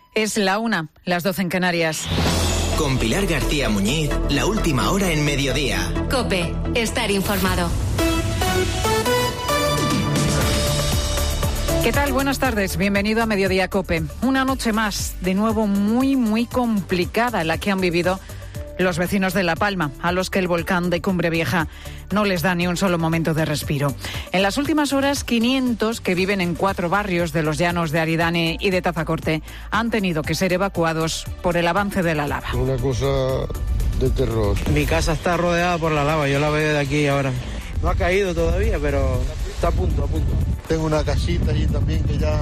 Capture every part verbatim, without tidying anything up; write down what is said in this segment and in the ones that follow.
Es la una, las doce en Canarias. Con Pilar García Muñiz, la última hora en mediodía. COPE, estar informado. ¿Qué tal? Buenas tardes, bienvenido a Mediodía COPE. Una noche más, de nuevo muy, muy complicada la que han vivido los vecinos de La Palma, a los que el volcán de Cumbre Vieja no les da ni un solo momento de respiro. En las últimas horas, quinientos que viven en cuatro barrios de los llanos de Aridane y de Tazacorte han tenido que ser evacuados por el avance de la lava. Una cosa de terror. Mi casa está rodeada por la lava, yo la veo de aquí ahora. No ha caído todavía, pero está a punto, a punto. Tengo una casita allí también que ya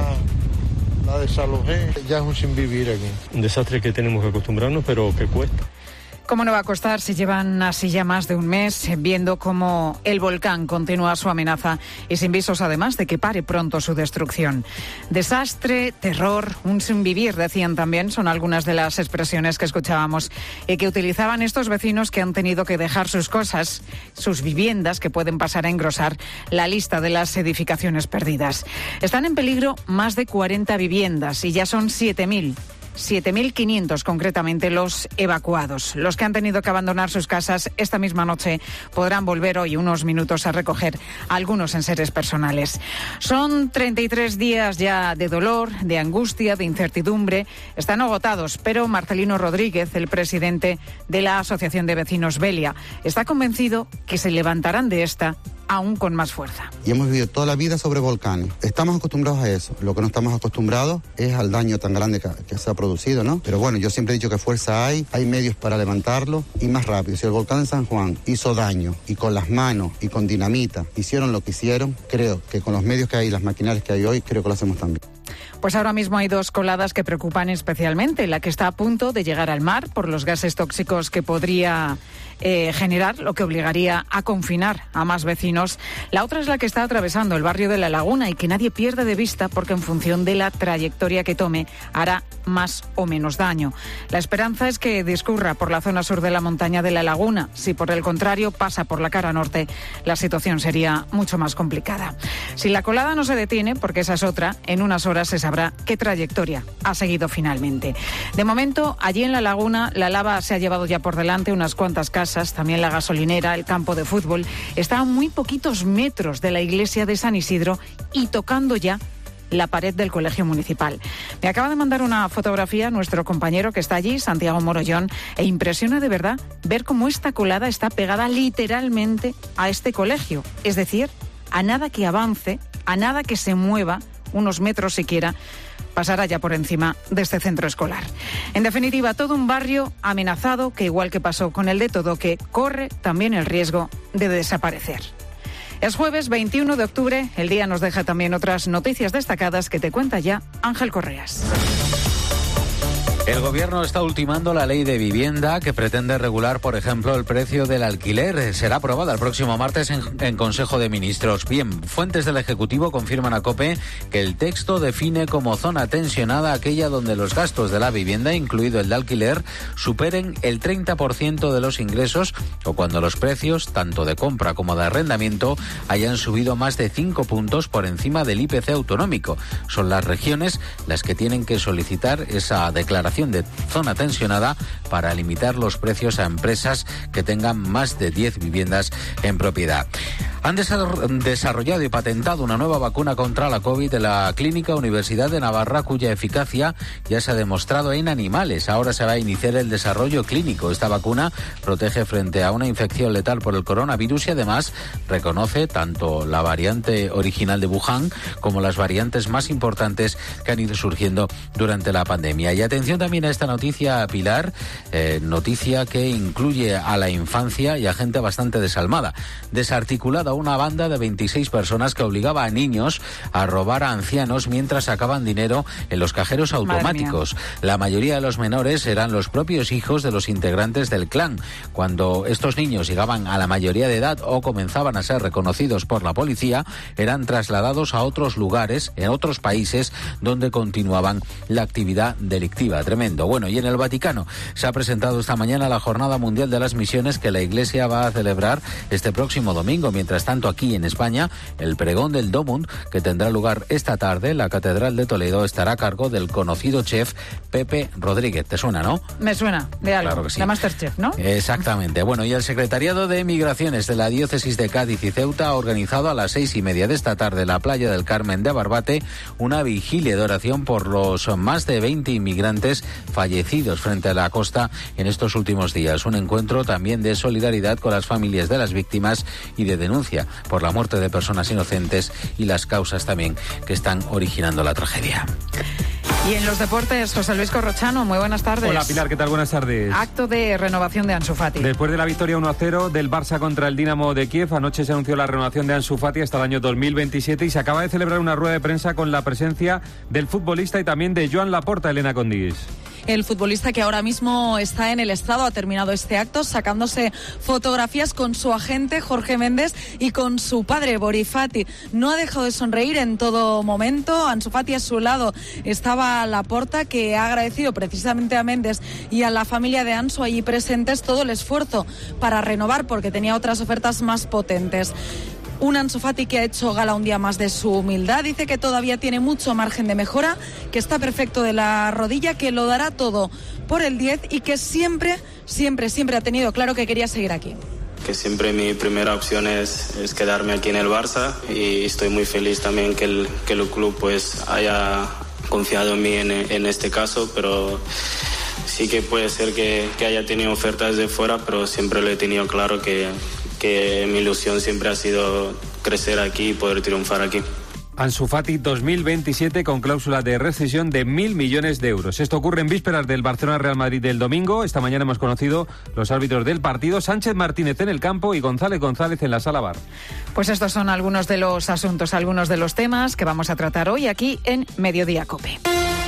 la desalojé, ya es un sin vivir aquí. Un desastre que tenemos que acostumbrarnos, pero que cuesta. ¿Cómo no va a costar si llevan así ya más de un mes viendo cómo el volcán continúa su amenaza y sin visos además de que pare pronto su destrucción? Desastre, terror, un sinvivir, decían también, son algunas de las expresiones que escuchábamos y que utilizaban estos vecinos que han tenido que dejar sus cosas, sus viviendas, que pueden pasar a engrosar la lista de las edificaciones perdidas. Están en peligro más de cuarenta viviendas y ya son siete mil. siete mil quinientos concretamente los evacuados. Los que han tenido que abandonar sus casas esta misma noche podrán volver hoy unos minutos a recoger algunos enseres personales. Son treinta y tres días ya de dolor, de angustia, de incertidumbre. Están agotados, pero Marcelino Rodríguez, el presidente de la Asociación de Vecinos Velia, está convencido que se levantarán de esta aún con más fuerza. Y hemos vivido toda la vida sobre volcanes. Estamos acostumbrados a eso. Lo que no estamos acostumbrados es al daño tan grande que, que se ha producido, ¿no? Pero bueno, yo siempre he dicho que fuerza hay, hay medios para levantarlo y más rápido. Si el volcán de San Juan hizo daño y con las manos y con dinamita hicieron lo que hicieron, creo que con los medios que hay y las maquinarias que hay hoy, creo que lo hacemos también. Pues ahora mismo hay dos coladas que preocupan especialmente. La que está a punto de llegar al mar por los gases tóxicos que podría eh, generar, lo que obligaría a confinar a más vecinos. La otra es la que está atravesando el barrio de La Laguna y que nadie pierde de vista porque en función de la trayectoria que tome hará más o menos daño. La esperanza es que discurra por la zona sur de la montaña de La Laguna. Si por el contrario pasa por la cara norte, la situación sería mucho más complicada. Si la colada no se detiene, porque esa es otra, en unas horas se sabrá qué trayectoria ha seguido finalmente. De momento, allí en La Laguna, la lava se ha llevado ya por delante unas cuantas casas, también la gasolinera, el campo de fútbol. Está a muy poquitos metros de la iglesia de San Isidro y tocando ya la pared del colegio municipal. Me acaba de mandar una fotografía nuestro compañero que está allí, Santiago Morollón, e impresiona de verdad ver cómo esta colada está pegada literalmente a este colegio. Es decir, a nada que avance, a nada que se mueva, unos metros siquiera, pasará ya por encima de este centro escolar. En definitiva, todo un barrio amenazado que, igual que pasó con el de Todoque, corre también el riesgo de desaparecer. Es jueves veintiuno de octubre, el día nos deja también otras noticias destacadas que te cuenta ya Ángel Correas. El Gobierno está ultimando la ley de vivienda que pretende regular, por ejemplo, el precio del alquiler. Será aprobada el próximo martes en, en Consejo de Ministros. Bien, fuentes del Ejecutivo confirman a COPE que el texto define como zona tensionada aquella donde los gastos de la vivienda, incluido el de alquiler, superen el treinta por ciento de los ingresos o cuando los precios, tanto de compra como de arrendamiento, hayan subido más de cinco puntos por encima del I P C autonómico. Son las regiones las que tienen que solicitar esa declaración de zona tensionada para limitar los precios a empresas que tengan más de diez viviendas en propiedad. Han desarrollado y patentado una nueva vacuna contra la COVID de la Clínica Universidad de Navarra, cuya eficacia ya se ha demostrado en animales. Ahora se va a iniciar el desarrollo clínico. Esta vacuna protege frente a una infección letal por el coronavirus y además reconoce tanto la variante original de Wuhan como las variantes más importantes que han ido surgiendo durante la pandemia. Y atención también a esta noticia, Pilar, eh, noticia que incluye a la infancia y a gente bastante desalmada. Desarticulada una banda de veintiséis personas que obligaba a niños a robar a ancianos mientras sacaban dinero en los cajeros automáticos. La mayoría de los menores eran los propios hijos de los integrantes del clan. Cuando estos niños llegaban a la mayoría de edad o comenzaban a ser reconocidos por la policía, eran trasladados a otros lugares, en otros países, donde continuaban la actividad delictiva. Tremendo. Bueno, y en el Vaticano se ha presentado esta mañana la Jornada Mundial de las Misiones que la Iglesia va a celebrar este próximo domingo, mientras Mientras tanto, aquí en España, el pregón del Domund, que tendrá lugar esta tarde en la Catedral de Toledo, estará a cargo del conocido chef Pepe Rodríguez. ¿Te suena, no? Me suena, de algo. Claro que sí. La Masterchef, ¿no? Exactamente. Bueno, y el Secretariado de Migraciones de la Diócesis de Cádiz y Ceuta ha organizado a las seis y media de esta tarde en la playa del Carmen de Barbate una vigilia de oración por los más de veinte inmigrantes fallecidos frente a la costa en estos últimos días. Un encuentro también de solidaridad con las familias de las víctimas y de denuncia por la muerte de personas inocentes y las causas también que están originando la tragedia. Y en los deportes, José Luis Corrochano, muy buenas tardes. Hola Pilar, ¿qué tal? Buenas tardes. Acto de renovación de Ansu Fati. Después de la victoria uno a cero del Barça contra el Dinamo de Kiev, anoche se anunció la renovación de Ansu Fati hasta el año dos mil veintisiete y se acaba de celebrar una rueda de prensa con la presencia del futbolista y también de Joan Laporta, Elena Condis. El futbolista que ahora mismo está en el estado ha terminado este acto sacándose fotografías con su agente Jorge Méndez y con su padre Boris Fati. No ha dejado de sonreír en todo momento. Ansu Fati a su lado estaba Laporta, que ha agradecido precisamente a Méndez y a la familia de Ansu allí presentes todo el esfuerzo para renovar porque tenía otras ofertas más potentes. Un Ansu Fati que ha hecho gala un día más de su humildad, dice que todavía tiene mucho margen de mejora, que está perfecto de la rodilla, que lo dará todo por el diez y que siempre, siempre, siempre ha tenido claro que quería seguir aquí. Que siempre mi primera opción es, es quedarme aquí en el Barça y estoy muy feliz también que el, que el club pues haya confiado en mí en, en este caso, pero sí que puede ser que, que haya tenido ofertas de fuera, pero siempre lo he tenido claro que que mi ilusión siempre ha sido crecer aquí y poder triunfar aquí. Ansu Fati dos mil veintisiete con cláusula de rescisión de mil millones de euros. Esto ocurre en vísperas del Barcelona-Real Madrid del domingo. Esta mañana hemos conocido los árbitros del partido, Sánchez Martínez en el campo y González González en la sala V A R. Pues estos son algunos de los asuntos, algunos de los temas que vamos a tratar hoy aquí en Mediodía COPE.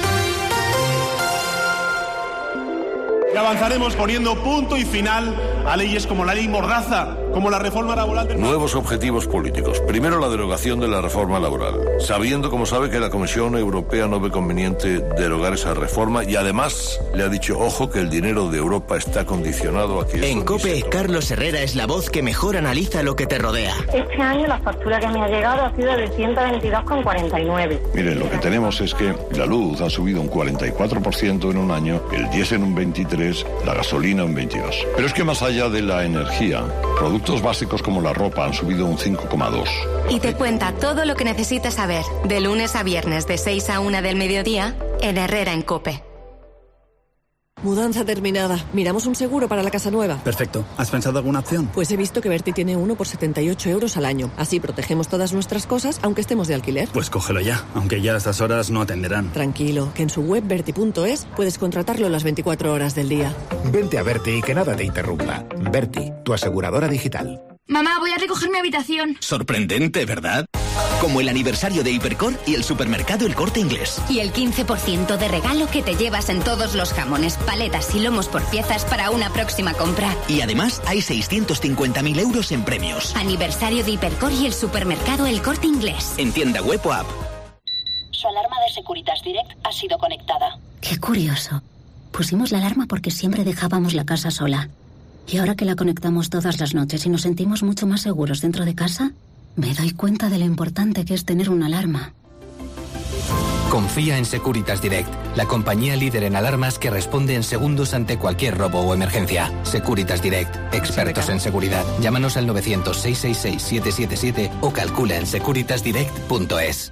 Y avanzaremos poniendo punto y final a leyes como la ley Mordaza, como la reforma laboral del... Nuevos objetivos políticos. Primero, la derogación de la reforma laboral. Sabiendo, como sabe, que la Comisión Europea no ve conveniente derogar esa reforma y además le ha dicho, ojo, que el dinero de Europa está condicionado a que... En COPE, Carlos Herrera es la voz que mejor analiza lo que te rodea. Este año la factura que me ha llegado ha sido de ciento veintidós con cuarenta y nueve. Miren, lo que tenemos es que la luz ha subido un cuarenta y cuatro por ciento en un año, el diésel un veintitrés por ciento, la gasolina un veintidós por ciento. Pero es que más allá de la energía, productos básicos como la ropa han subido un cinco coma dos por ciento. Y te cuenta todo lo que necesitas saber, de lunes a viernes de seis a una del mediodía, en Herrera en COPE. Mudanza terminada. Miramos un seguro para la casa nueva. Perfecto. ¿Has pensado alguna opción? Pues he visto que Berti tiene uno por setenta y ocho euros al año. Así protegemos todas nuestras cosas, aunque estemos de alquiler. Pues cógelo ya, aunque ya a estas horas no atenderán. Tranquilo, que en su web berti punto es puedes contratarlo las veinticuatro horas del día. Vente a Berti y que nada te interrumpa. Berti, tu aseguradora digital. Mamá, voy a recoger mi habitación. Sorprendente, ¿verdad? Como el aniversario de Hipercor y el supermercado El Corte Inglés. Y el quince por ciento de regalo que te llevas en todos los jamones, paletas y lomos por piezas para una próxima compra. Y además hay seiscientos cincuenta mil euros en premios. Aniversario de Hipercor y el supermercado El Corte Inglés. En tienda web o app. Su alarma de Securitas Direct ha sido conectada. Qué curioso. Pusimos la alarma porque siempre dejábamos la casa sola. Y ahora que la conectamos todas las noches y nos sentimos mucho más seguros dentro de casa, me doy cuenta de lo importante que es tener una alarma. Confía en Securitas Direct, la compañía líder en alarmas que responde en segundos ante cualquier robo o emergencia. Securitas Direct, expertos en seguridad. Llámanos al novecientos, seiscientos sesenta y seis, siete siete siete o calcula en securitas direct punto es.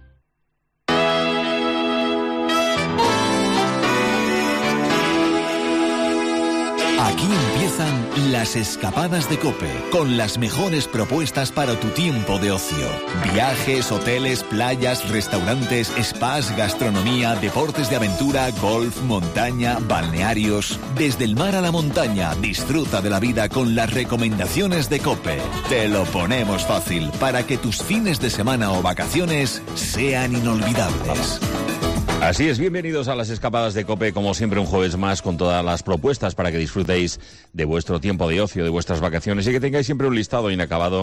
Aquí empiezan las escapadas de COPE, con las mejores propuestas para tu tiempo de ocio. Viajes, hoteles, playas, restaurantes, spas, gastronomía, deportes de aventura, golf, montaña, balnearios. Desde el mar a la montaña, disfruta de la vida con las recomendaciones de COPE. Te lo ponemos fácil para que tus fines de semana o vacaciones sean inolvidables. Así es, bienvenidos a las escapadas de COPE, como siempre un jueves más con todas las propuestas para que disfrutéis de vuestro tiempo de ocio, de vuestras vacaciones y que tengáis siempre un listado inacabado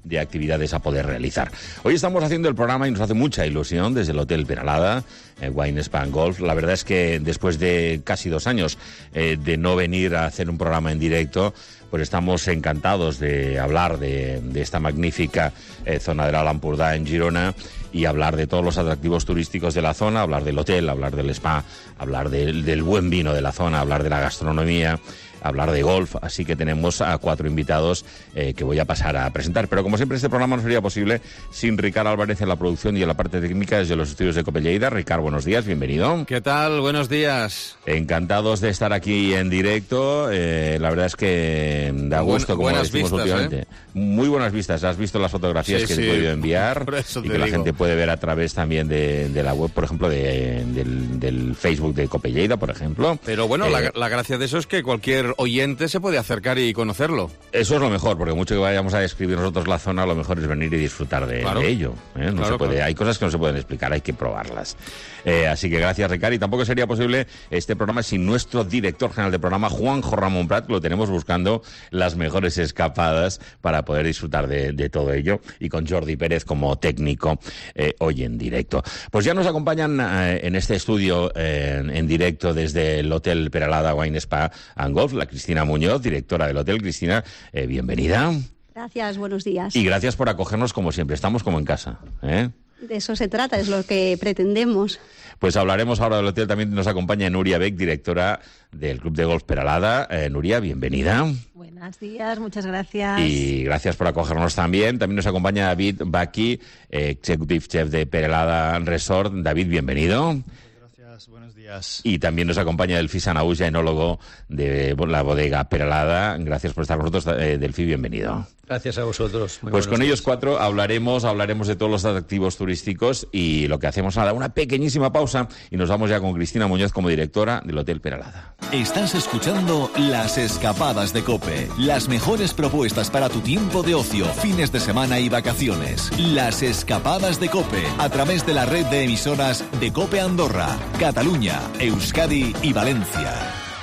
de actividades a poder realizar. Hoy estamos haciendo el programa y nos hace mucha ilusión desde el Hotel Peralada, eh, Wine Spa and Golf. La verdad es que después de casi dos años eh, de no venir a hacer un programa en directo, pues estamos encantados de hablar de, de esta magnífica eh, zona de la Lampurdá en Girona y hablar de todos los atractivos turísticos de la zona, hablar del hotel, hablar del spa, hablar del, del buen vino de la zona, hablar de la gastronomía, hablar de golf. Así que tenemos a cuatro invitados eh, que voy a pasar a presentar. Pero como siempre, este programa no sería posible sin Ricard Álvarez en la producción y en la parte técnica desde los estudios de COPE Lleida. Ricard, buenos días, bienvenido. ¿Qué tal? Buenos días. Encantados de estar aquí en directo. Eh, la verdad es que da gusto, Buen, como decimos vistas, últimamente. ¿eh? Muy buenas vistas. Has visto las fotografías sí, que sí. te he podido enviar y que digo. la gente puede ver a través también de, de la web, por ejemplo, de, del, del Facebook de COPE Lleida, por ejemplo. Pero bueno, eh, la, la gracia de eso es que cualquier oyente se puede acercar y conocerlo. Eso es lo mejor, porque mucho que vayamos a describir nosotros la zona, lo mejor es venir y disfrutar de, claro. de ello. ¿eh? No claro, se puede, claro. Hay cosas que no se pueden explicar, hay que probarlas. Eh, así que gracias, Ricard. Y tampoco sería posible este programa sin nuestro director general de programa, Juanjo Ramón Prat, que lo tenemos buscando las mejores escapadas para poder disfrutar de, de todo ello, y con Jordi Pérez como técnico eh, hoy en directo. Pues ya nos acompañan eh, en este estudio eh, en, en directo desde el Hotel Peralada Wine Spa and Golf, la Cristina Muñoz, directora del hotel. Cristina, eh, bienvenida. Gracias, buenos días. Y gracias por acogernos como siempre. Estamos como en casa, ¿eh? De eso se trata, es lo que pretendemos. Pues hablaremos ahora del hotel. También nos acompaña Nuria Beck, directora del Club de Golf Peralada. Eh, Nuria, bienvenida. Buenos días, muchas gracias. Y gracias por acogernos también. También nos acompaña David Baki, eh, Executive Chef de Peralada Resort. David, bienvenido. Buenos días. Y también nos acompaña Delfí Sanaúja, enólogo de la bodega Peralada. Gracias por estar con nosotros, eh, Delfí, bienvenido. Gracias a vosotros. Muy pues con días. ellos cuatro hablaremos, hablaremos de todos los atractivos turísticos y lo que hacemos, nada, una pequeñísima pausa y nos vamos ya con Cristina Muñoz como directora del Hotel Peralada. Estás escuchando Las Escapadas de COPE, las mejores propuestas para tu tiempo de ocio, fines de semana y vacaciones. Las Escapadas de COPE, a través de la red de emisoras de COPE Andorra, Cataluña, Euskadi y Valencia.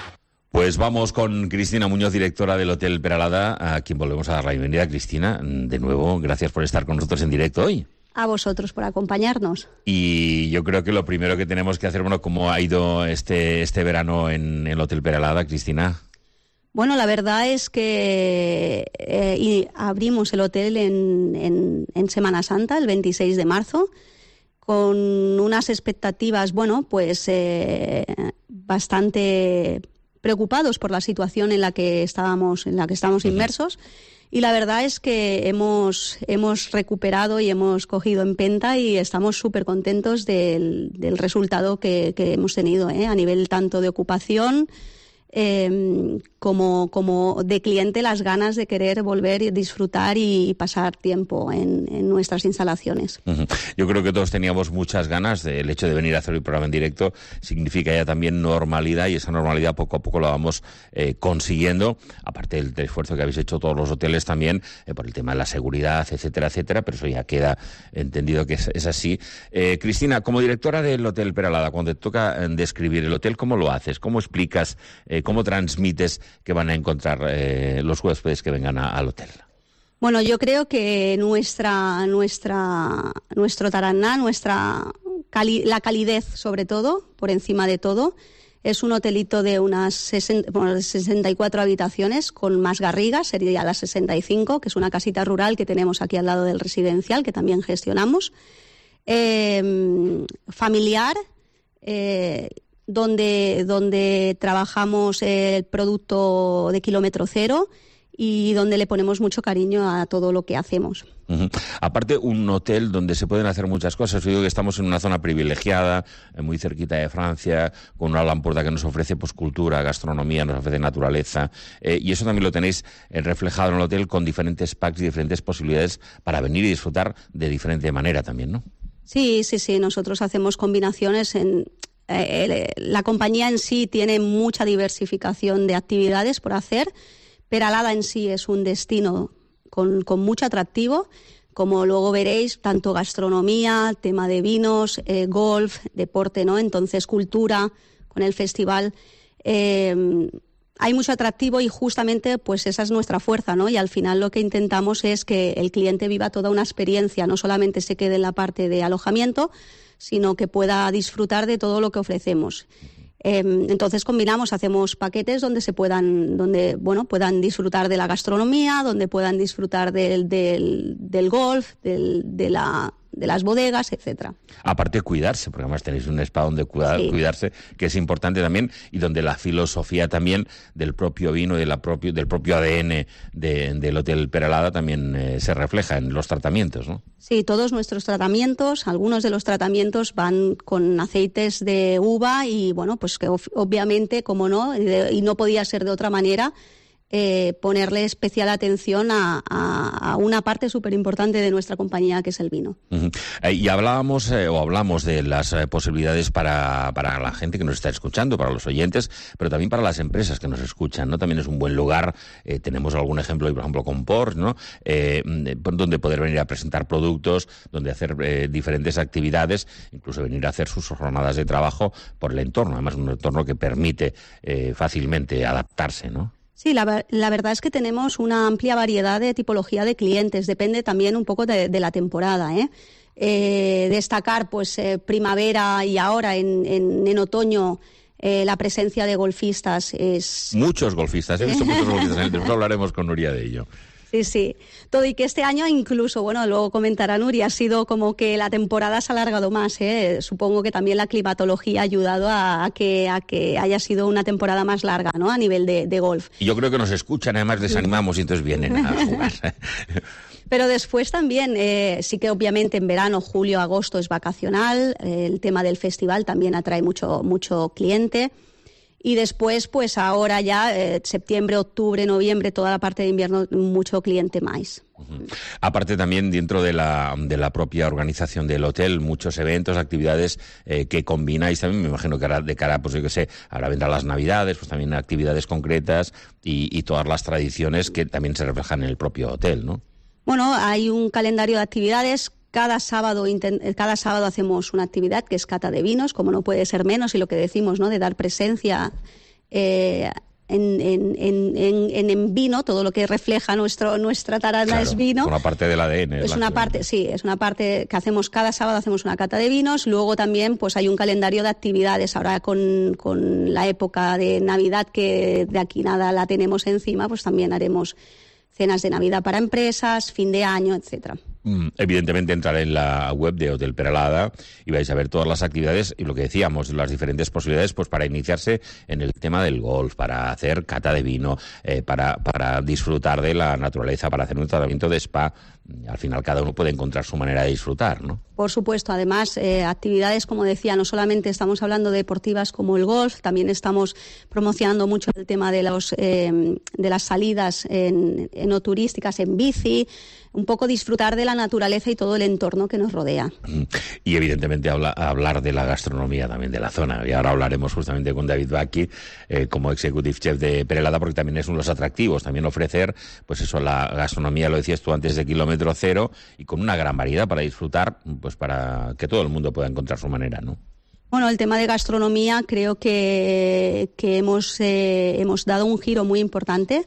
Pues vamos con Cristina Muñoz, directora del Hotel Peralada, a quien volvemos a dar la bienvenida. Cristina, de nuevo, gracias por estar con nosotros en directo hoy. A vosotros por acompañarnos. Y yo creo que lo primero que tenemos que hacer, bueno, ¿cómo ha ido este, este verano en el Hotel Peralada, Cristina? Bueno, la verdad es que eh, y abrimos el hotel en, en, en Semana Santa, el veintiséis de marzo, con unas expectativas, bueno, pues eh, bastante preocupados por la situación en la que estábamos, en la que estamos inmersos. Y la verdad es que hemos, hemos recuperado y hemos cogido empenta y estamos súper contentos del, del resultado que, que hemos tenido, ¿eh? A nivel tanto de ocupación eh, como, como de cliente, las ganas de querer volver y disfrutar y pasar tiempo en, en nuestras instalaciones. Uh-huh. Yo creo que todos teníamos muchas ganas. El hecho de venir a hacer el programa en directo significa ya también normalidad, y esa normalidad poco a poco la vamos eh, consiguiendo, aparte del, del esfuerzo que habéis hecho todos los hoteles también eh, por el tema de la seguridad, etcétera, etcétera, pero eso ya queda entendido que es, es así. Eh, Cristina, como directora del Hotel Peralada, cuando te toca eh, describir el hotel, ¿cómo lo haces? ¿Cómo explicas, eh, cómo transmites que van a encontrar eh, los huéspedes que vengan a, al hotel? Bueno, yo creo que nuestra, nuestra, nuestro taraná, nuestra cali- la calidez sobre todo, por encima de todo, es un hotelito de unas sesenta, bueno, sesenta y cuatro habitaciones con más garrigas, sería la sesenta y cinco, que es una casita rural que tenemos aquí al lado del residencial, que también gestionamos, eh, familiar, eh, donde, donde trabajamos el producto de kilómetro cero y donde le ponemos mucho cariño a todo lo que hacemos. Uh-huh. Aparte, un hotel donde se pueden hacer muchas cosas. Yo digo que estamos en una zona privilegiada, eh, muy cerquita de Francia, con una Lampurdá que nos ofrece pues, cultura, gastronomía, nos ofrece naturaleza, eh, y eso también lo tenéis eh, reflejado en el hotel con diferentes packs y diferentes posibilidades para venir y disfrutar de diferente manera también, ¿no? Sí, sí, sí. Nosotros hacemos combinaciones en... Eh, la compañía en sí tiene mucha diversificación de actividades por hacer. Peralada en sí es un destino con, con mucho atractivo, como luego veréis, tanto gastronomía, tema de vinos, eh, golf, deporte, ¿no? Entonces, cultura, con el festival. Eh, hay mucho atractivo y justamente pues esa es nuestra fuerza, ¿no? Y al final lo que intentamos es que el cliente viva toda una experiencia, no solamente se quede en la parte de alojamiento, sino que pueda disfrutar de todo lo que ofrecemos. Eh, entonces combinamos, hacemos paquetes donde se puedan, donde bueno, puedan disfrutar de la gastronomía, donde puedan disfrutar del, del, del golf, del, de la de las bodegas, etcétera. Aparte de cuidarse, porque además tenéis un spa donde cuidar, sí. cuidarse, que es importante también, y donde la filosofía también del propio vino y de la propio, del propio A D N de, del Hotel Peralada también eh, se refleja en los tratamientos, ¿no? Sí, todos nuestros tratamientos, algunos de los tratamientos van con aceites de uva y, bueno, pues que obviamente, como no, y no podía ser de otra manera, Eh, ponerle especial atención a, a, a una parte súper importante de nuestra compañía, que es el vino. Uh-huh. Eh, y hablábamos, eh, o hablamos de las eh, posibilidades para, para la gente que nos está escuchando, para los oyentes, pero también para las empresas que nos escuchan, ¿no? También es un buen lugar, eh, tenemos algún ejemplo, por ejemplo, con Porsche, ¿no? Eh, donde poder venir a presentar productos, donde hacer eh, diferentes actividades, incluso venir a hacer sus jornadas de trabajo por el entorno, además un entorno que permite eh, fácilmente adaptarse, ¿no? Sí, la, la verdad es que tenemos una amplia variedad de tipología de clientes, depende también un poco de, de la temporada, ¿eh? Eh, destacar pues eh, primavera y ahora en, en, en otoño eh, la presencia de golfistas es... Muchos golfistas, he visto muchos golfistas, después hablaremos con Nuria de ello. Sí, sí. Todo y que este año incluso, bueno, luego comentará Nuria, ha sido como que la temporada se ha alargado más, ¿eh? Supongo que también la climatología ha ayudado a, a, que, a que haya sido una temporada más larga, ¿no? A nivel de, de golf. Y yo creo que nos escuchan, además les animamos y entonces vienen a jugar. Pero después también, eh, sí que obviamente en verano, julio, agosto es vacacional, eh, el tema del festival también atrae mucho, mucho cliente. Y después, pues ahora ya, eh, septiembre, octubre, noviembre, toda la parte de invierno, mucho cliente más. Uh-huh. Aparte también dentro de la, de la propia organización del hotel, muchos eventos, actividades eh, que combináis también, me imagino que ahora de cara, pues yo qué sé, ahora vendrán las Navidades, pues también actividades concretas y, y todas las tradiciones que también se reflejan en el propio hotel, ¿no? Bueno, hay un calendario de actividades. Cada sábado, cada sábado hacemos una actividad que es cata de vinos, como no puede ser menos, y lo que decimos, ¿no?, de dar presencia eh, en, en, en, en, en vino, todo lo que refleja nuestro nuestra tarana claro, es vino. Una parte del A D N. Es una parte, sí, es una parte que hacemos cada sábado, hacemos una cata de vinos. Luego también pues hay un calendario de actividades. Ahora con, con la época de Navidad, que de aquí nada la tenemos encima, pues también haremos cenas de Navidad para empresas, fin de año, etcétera. Evidentemente entrar en la web de Hotel Peralada y vais a ver todas las actividades y lo que decíamos, las diferentes posibilidades pues para iniciarse en el tema del golf, para hacer cata de vino, eh, para, para disfrutar de la naturaleza, para hacer un tratamiento de spa. Al final cada uno puede encontrar su manera de disfrutar, ¿no? Por supuesto, además eh, actividades, como decía, no solamente estamos hablando de deportivas como el golf, también estamos promocionando mucho el tema de los eh, de las salidas en, en no turísticas en bici, un poco disfrutar de la naturaleza y todo el entorno que nos rodea. Y evidentemente habla, hablar de la gastronomía también de la zona. Y ahora hablaremos justamente con David Bacchi, eh, como executive chef de Peralada, porque también es uno de los atractivos, también ofrecer, pues eso, la gastronomía, lo decías tú antes, de kilómetro cero, y con una gran variedad para disfrutar, pues para que todo el mundo pueda encontrar su manera, ¿no? Bueno, el tema de gastronomía creo que, que hemos, eh, hemos dado un giro muy importante.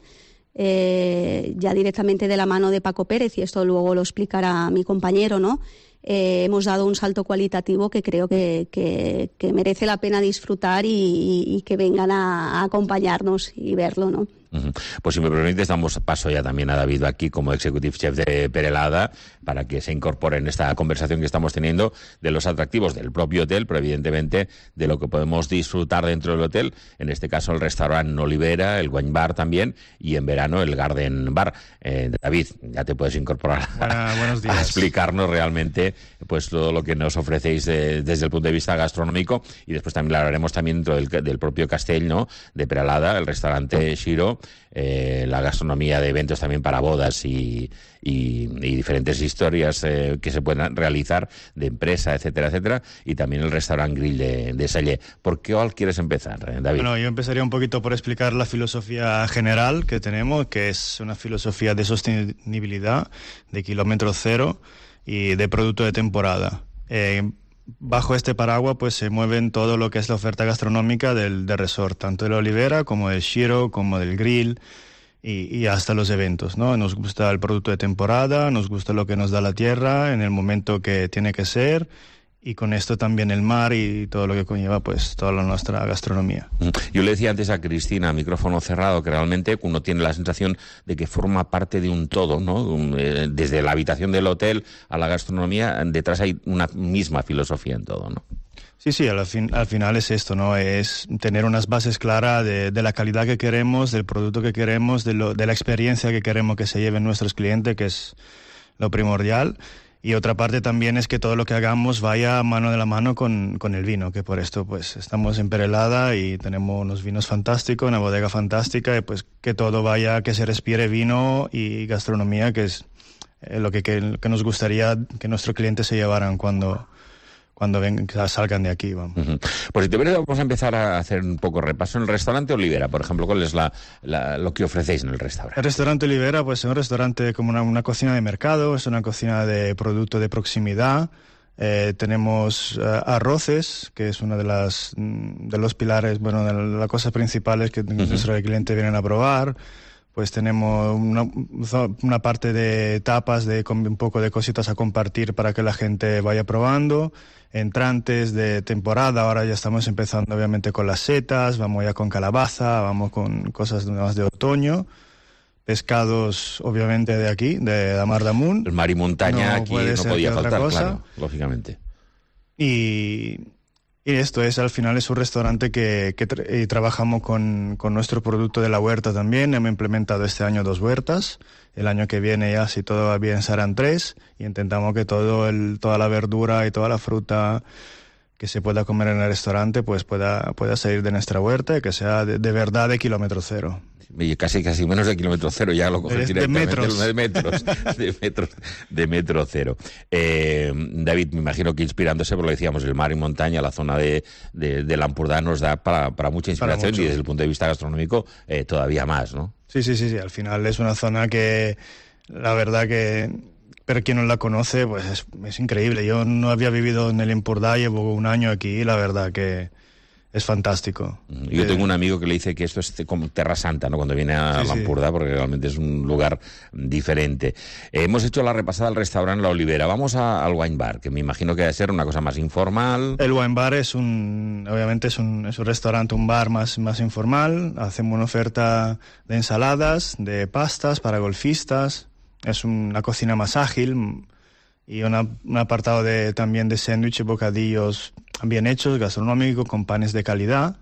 Eh, ya directamente de la mano de Paco Pérez, y esto luego lo explicará mi compañero, ¿no? Eh, hemos dado un salto cualitativo que creo que, que, que merece la pena disfrutar y, y, y que vengan a, a acompañarnos y verlo, ¿no? Uh-huh. Pues si me permites, damos paso ya también a David aquí como executive chef de Peralada para que se incorpore en esta conversación que estamos teniendo de los atractivos del propio hotel, pero evidentemente de lo que podemos disfrutar dentro del hotel, en este caso el restaurante Olivera, el Wine Bar también, y en verano el Garden Bar. Eh, David, ya te puedes incorporar Buena, buenos días. a explicarnos realmente pues todo lo que nos ofrecéis de, desde el punto de vista gastronómico, y después también hablaremos también dentro del, del propio castell, ¿no?, de Peralada, el restaurante Shiro, eh, la gastronomía de eventos también para bodas y, y, y diferentes historias eh, que se puedan realizar de empresa, etcétera, etcétera, y también el restaurante Grill de, de Sallé. ¿Por qué cuál quieres empezar, eh, David? Bueno, yo empezaría un poquito por explicar la filosofía general que tenemos, que es una filosofía de sostenibilidad, de kilómetro cero y de producto de temporada. Eh, bajo este paraguas pues se mueven todo lo que es la oferta gastronómica del, del resort, tanto de la olivera como del Shiro, como del grill y, y hasta los eventos, ¿no? Nos gusta el producto de temporada, nos gusta lo que nos da la tierra en el momento que tiene que ser, y con esto también el mar y todo lo que conlleva pues toda la nuestra gastronomía. Yo le decía antes a Cristina, micrófono cerrado, que realmente uno tiene la sensación de que forma parte de un todo, ¿no? Desde la habitación del hotel a la gastronomía, detrás hay una misma filosofía en todo, ¿no? Sí, sí, al, fin, al final es esto, ¿no? Es tener unas bases claras de, de la calidad que queremos, del producto que queremos, de, lo, de la experiencia que queremos que se lleven nuestros clientes, que es lo primordial. Y otra parte también es que todo lo que hagamos vaya mano de la mano con, con el vino, que por esto pues estamos en Perelada y tenemos unos vinos fantásticos, una bodega fantástica, y pues que todo vaya, que se respire vino y gastronomía, que es eh, lo que, que, que nos gustaría que nuestros clientes se llevaran cuando... cuando ven, salgan de aquí, vamos. Uh-huh. Pues si te parece, vamos a empezar a hacer un poco repaso. En el restaurante Olivera, por ejemplo, ¿cuál es la, la, lo que ofrecéis en el restaurante? El restaurante Olivera, pues es un restaurante como una, una cocina de mercado, es una cocina de producto de proximidad. Eh, tenemos uh, arroces, que es uno de las de los pilares, bueno, de las cosas principales que uh-huh. nuestros clientes vienen a probar. Pues tenemos una, una parte de tapas, de un poco de cositas a compartir para que la gente vaya probando. Entrantes de temporada, ahora ya estamos empezando obviamente con las setas, vamos ya con calabaza, vamos con cosas más de otoño. Pescados, obviamente, de aquí, de la Mar d'Amunt. El mar y montaña no aquí no podía faltar, claro, lógicamente. Y... Y esto es, al final, es un restaurante que, que tra- y trabajamos con, con nuestro producto de la huerta también. Hemos implementado este año dos huertas. El año que viene ya, si todo va bien, serán tres. Y intentamos que todo el, toda la verdura y toda la fruta que se pueda comer en el restaurante pues pueda, pueda salir de nuestra huerta y que sea de, de verdad de kilómetro cero. Y casi casi menos de kilómetro cero, ya lo coges de, directamente. De metros. De metros, de metros, de metro cero. Eh, David, me imagino que inspirándose, por lo decíamos, el mar y montaña, la zona de, de, de Lampurdá nos da para, para mucha inspiración para y desde el punto de vista gastronómico eh, todavía más, ¿no? Sí, sí, sí, sí. Al final es una zona que, la verdad que, pero quien no la conoce, pues es, es increíble. Yo no había vivido en el Empordà, llevo un año aquí y la verdad que es fantástico. Yo eh, tengo un amigo que le dice que esto es como Terra Santa, ¿no? Cuando viene a sí, Lampurdá, sí. Porque realmente es un lugar diferente. Eh, hemos hecho la repasada al restaurante La Olivera. Vamos a, al wine bar, que me imagino que debe ser una cosa más informal. El wine bar es un, obviamente es un, es un restaurante, un bar más, más informal. Hacemos una oferta de ensaladas, de pastas para golfistas. Es una cocina más ágil y una, un apartado de, también de sándwiches, bocadillos bien hechos, gastronómicos, con panes de calidad.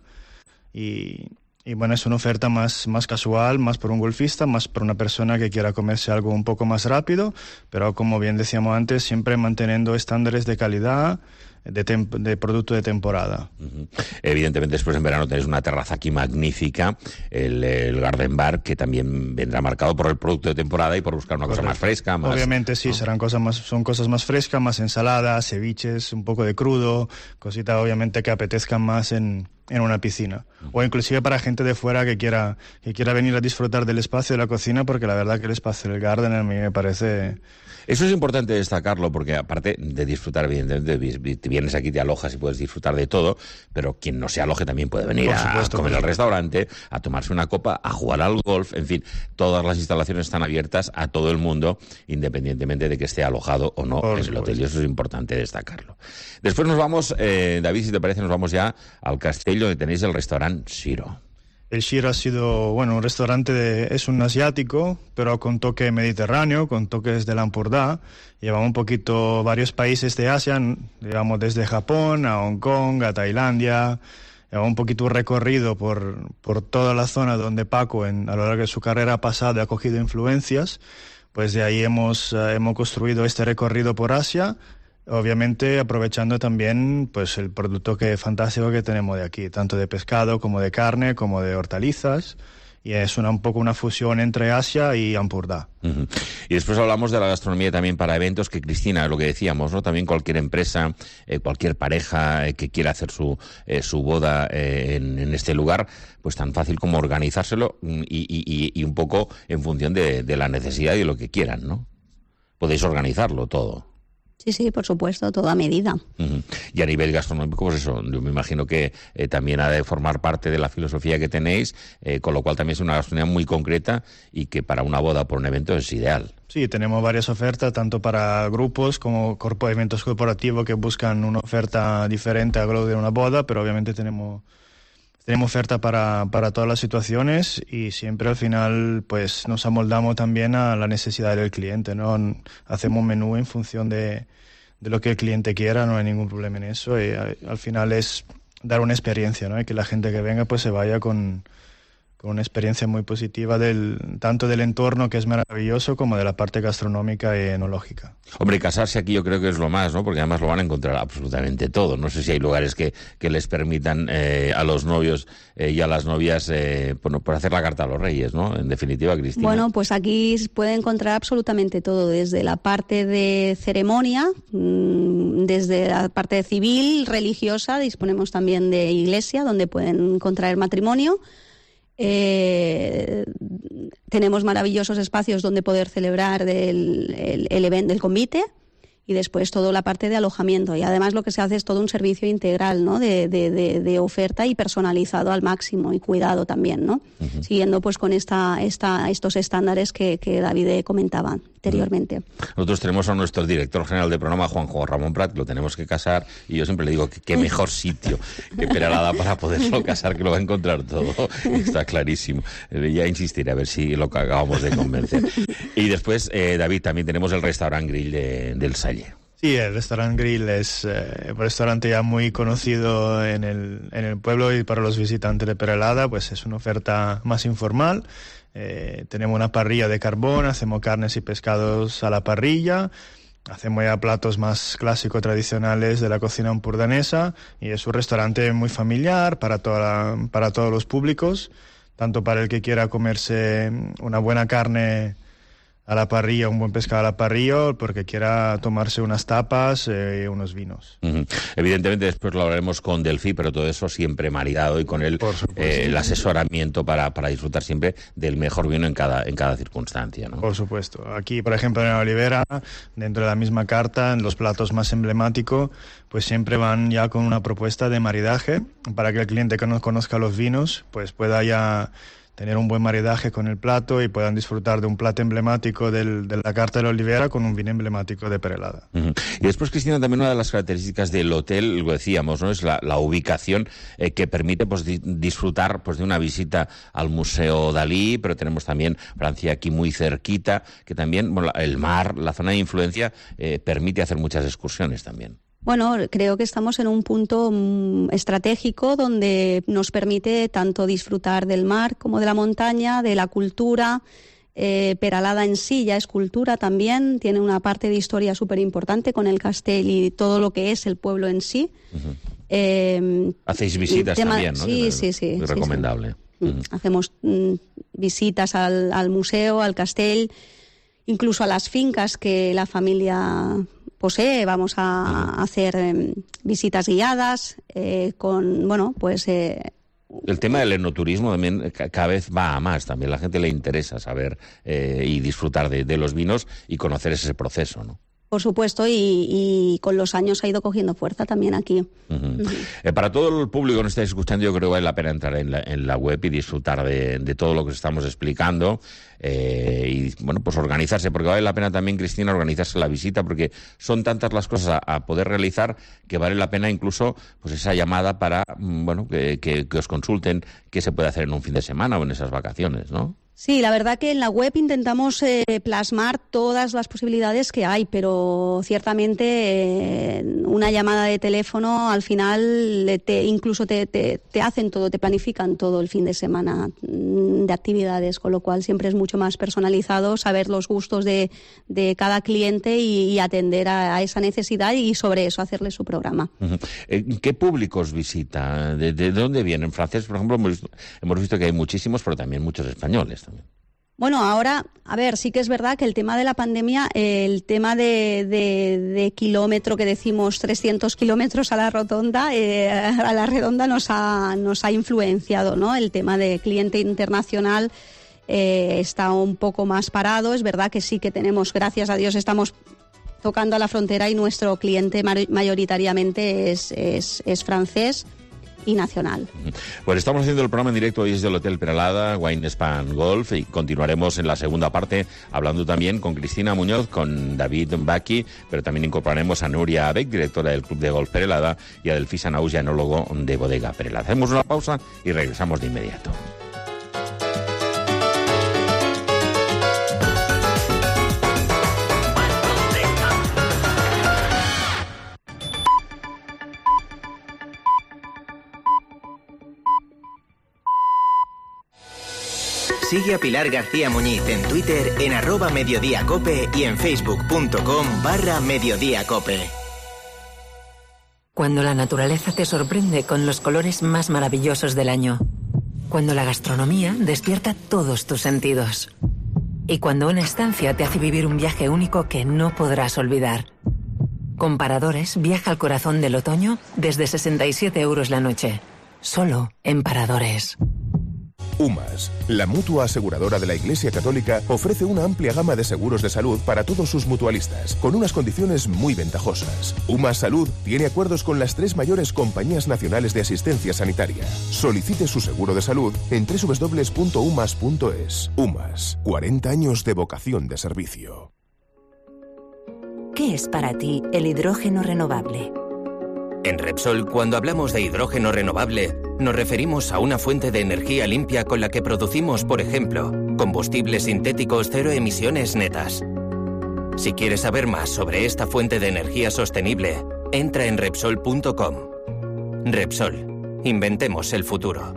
Y, y bueno, es una oferta más, más casual, más por un golfista, más por una persona que quiera comerse algo un poco más rápido, pero como bien decíamos antes, siempre manteniendo estándares de calidad de, temp- de producto de temporada. Uh-huh. Evidentemente, después en verano tenéis una terraza aquí magnífica, el, el Garden Bar, que también vendrá marcado por el producto de temporada y por buscar una Correcto. Cosa más fresca. Más, Obviamente sí, ¿no? serán cosas más, son cosas más frescas, más ensaladas, ceviches, un poco de crudo, cositas obviamente que apetezcan más en, en una piscina. Uh-huh. O inclusive para gente de fuera que quiera, que quiera venir a disfrutar del espacio de la cocina, porque la verdad que el espacio del Garden a mí me parece... Eso es importante destacarlo, porque aparte de disfrutar, evidentemente, te vienes aquí, te alojas y puedes disfrutar de todo, pero quien no se aloje también puede venir Por supuesto, a comer al restaurante, a tomarse una copa, a jugar al golf, en fin, todas las instalaciones están abiertas a todo el mundo, independientemente de que esté alojado o no Por en el hotel, y eso es importante destacarlo. Después nos vamos, eh, David, si te parece, nos vamos ya al Castell, donde tenéis el restaurante Shiro. El Shiro ha sido, bueno, un restaurante, de, es un asiático, pero con toque mediterráneo, con toques de Lampurdá. Llevamos un poquito varios países de Asia, digamos desde Japón a Hong Kong, a Tailandia. Llevamos un poquito un recorrido por, por toda la zona donde Paco, en, a lo largo de su carrera pasada, ha cogido influencias. Pues de ahí hemos, uh, hemos construido este recorrido por Asia. Obviamente aprovechando también pues el producto que fantástico que tenemos de aquí, tanto de pescado como de carne, como de hortalizas, y es una, un poco una fusión entre Asia y Ampurdá. Uh-huh. Y después hablamos de la gastronomía también para eventos, que Cristina, lo que decíamos, ¿no? También cualquier empresa, eh, cualquier pareja eh, que quiera hacer su, eh, su boda eh, en, en este lugar, pues tan fácil como organizárselo y, y, y, y un poco en función de, de la necesidad y de lo que quieran, ¿no? Podéis organizarlo todo. Sí, sí, por supuesto, toda medida. Uh-huh. Y a nivel gastronómico, pues eso, yo me imagino que eh, también ha de formar parte de la filosofía que tenéis, eh, con lo cual también es una gastronomía muy concreta y que para una boda o por un evento es ideal. Sí, tenemos varias ofertas, tanto para grupos como corpo- eventos corporativos que buscan una oferta diferente a lo de una boda, pero obviamente tenemos... Tenemos oferta para, para todas las situaciones y siempre al final pues nos amoldamos también a la necesidad del cliente, ¿no? Hacemos un menú en función de, de lo que el cliente quiera, no hay ningún problema en eso y al, al final es dar una experiencia, ¿no? Y que la gente que venga pues se vaya con, con una experiencia muy positiva del, tanto del entorno, que es maravilloso, como de la parte gastronómica y enológica. Hombre, casarse aquí yo creo que es lo más, ¿no? Porque además lo van a encontrar absolutamente todo. No sé si hay lugares que, que les permitan eh, a los novios eh, y a las novias eh, bueno, por hacer la carta a los reyes, ¿no? En definitiva, Cristina. Bueno, pues aquí puede encontrar absolutamente todo, desde la parte de ceremonia, desde la parte civil, religiosa, disponemos también de iglesia, donde pueden contraer matrimonio. Eh, tenemos maravillosos espacios donde poder celebrar el, el, el evento del convite y después toda la parte de alojamiento. Y además lo que se hace es todo un servicio integral, ¿no? de, de, de, de oferta y personalizado al máximo y cuidado también, ¿no? Uh-huh. Siguiendo pues con esta, esta, estos estándares que, que David comentaba anteriormente. Uh-huh. Nosotros tenemos a nuestro director general de programa, Juanjo Ramón Prat, que lo tenemos que casar y yo siempre le digo que qué mejor sitio que Peralada para poderlo casar, que lo va a encontrar todo. Está clarísimo. Ya insistiré a ver si lo acabamos de convencer. Y después, eh, David, también tenemos el restaurant grill de, del Salle. Sí, el restaurante Grill es eh, un restaurante ya muy conocido en el, en el pueblo y para los visitantes de Peralada, pues es una oferta más informal. Eh, tenemos una parrilla de carbón, hacemos carnes y pescados a la parrilla, hacemos ya platos más clásicos, tradicionales de la cocina ampurdanesa y es un restaurante muy familiar para, toda la, para todos los públicos, tanto para el que quiera comerse una buena carne a la parrilla, un buen pescado a la parrilla, porque quiera tomarse unas tapas y eh, unos vinos. Uh-huh. Evidentemente después lo hablaremos con Delphi, pero todo eso siempre maridado y con el, eh, el asesoramiento para, para disfrutar siempre del mejor vino en cada, en cada circunstancia, ¿no? Por supuesto. Aquí, por ejemplo, en la Olivera, dentro de la misma carta, en los platos más emblemáticos, pues siempre van ya con una propuesta de maridaje para que el cliente que no conozca los vinos, pues pueda ya tener un buen maridaje con el plato y puedan disfrutar de un plato emblemático del, de la carta de la Olivera con un vino emblemático de Peralada. Uh-huh. Y después, Cristina, también una de las características del hotel, lo decíamos, ¿no? Es la, la ubicación eh, que permite pues di- disfrutar pues de una visita al Museo Dalí, pero tenemos también Francia aquí muy cerquita, que también bueno, el mar, la zona de influencia, eh, permite hacer muchas excursiones también. Bueno, creo que estamos en un punto um, estratégico donde nos permite tanto disfrutar del mar como de la montaña, de la cultura. Eh, Peralada en sí ya es cultura también, tiene una parte de historia súper importante con el castell y todo lo que es el pueblo en sí. Uh-huh. Eh, Hacéis visitas tema, también, ¿no? Sí, que sí, sí. Muy sí, recomendable. Sí. Uh-huh. Hacemos mm, visitas al, al museo, al castell, incluso a las fincas que la familia posee. Vamos a, a hacer eh, visitas guiadas eh, con, bueno, pues... Eh, el tema del enoturismo también cada vez va a más. También la gente le interesa saber eh, y disfrutar de, de los vinos y conocer ese proceso, ¿no? Por supuesto, y, y con los años ha ido cogiendo fuerza también aquí. Uh-huh. Uh-huh. Eh, para todo el público que nos estáis escuchando, yo creo que vale la pena entrar en la, en la web y disfrutar de, de todo lo que estamos explicando. Eh, y, bueno, pues organizarse, porque vale la pena también, Cristina, organizarse la visita, porque son tantas las cosas a, a poder realizar que vale la pena incluso pues esa llamada para, bueno, que, que, que os consulten qué se puede hacer en un fin de semana o en esas vacaciones, ¿no? Sí, la verdad que en la web intentamos eh, plasmar todas las posibilidades que hay, pero ciertamente eh, una llamada de teléfono al final te, incluso te, te, te hacen todo, te planifican todo el fin de semana de actividades, con lo cual siempre es mucho más personalizado saber los gustos de, de cada cliente y, y atender a, a esa necesidad y sobre eso hacerle su programa. Uh-huh. ¿Qué públicos visita? ¿De, de dónde vienen? Franceses, por ejemplo, hemos visto, hemos visto que hay muchísimos, pero también muchos españoles también. Bueno, ahora, a ver, sí que es verdad que el tema de la pandemia, el tema de, de, de kilómetro que decimos trescientos kilómetros a la rotonda, eh, a la redonda nos ha, nos ha influenciado, ¿no? El tema de cliente internacional eh, está un poco más parado. Es verdad que sí que tenemos, gracias a Dios, estamos tocando a la frontera y nuestro cliente mayoritariamente es, es, es francés y nacional. Pues estamos haciendo el programa en directo desde el Hotel Peralada, Wine Span Golf, y continuaremos en la segunda parte hablando también con Cristina Muñoz, con David Baki, pero también incorporaremos a Nuria Beck, directora del Club de Golf Perelada, y a Delfí Sanahuja, enólogo de Bodega Perelada. Hacemos una pausa y regresamos de inmediato. Sigue a Pilar García Muñiz en Twitter en arroba mediodíacope y en facebook.com barra mediodíacope. Cuando la naturaleza te sorprende con los colores más maravillosos del año. Cuando la gastronomía despierta todos tus sentidos. Y cuando una estancia te hace vivir un viaje único que no podrás olvidar. Con Paradores viaja al corazón del otoño desde sesenta y siete euros la noche. Solo en Paradores. UMAS, la mutua aseguradora de la Iglesia Católica, ofrece una amplia gama de seguros de salud para todos sus mutualistas, con unas condiciones muy ventajosas. UMAS Salud tiene acuerdos con las tres mayores compañías nacionales de asistencia sanitaria. Solicite su seguro de salud en doble u doble u doble u punto umas punto es. UMAS, cuarenta años de vocación de servicio. ¿Qué es para ti el hidrógeno renovable? En Repsol, cuando hablamos de hidrógeno renovable, nos referimos a una fuente de energía limpia con la que producimos, por ejemplo, combustibles sintéticos cero emisiones netas. Si quieres saber más sobre esta fuente de energía sostenible, entra en Repsol punto com. Repsol, inventemos el futuro.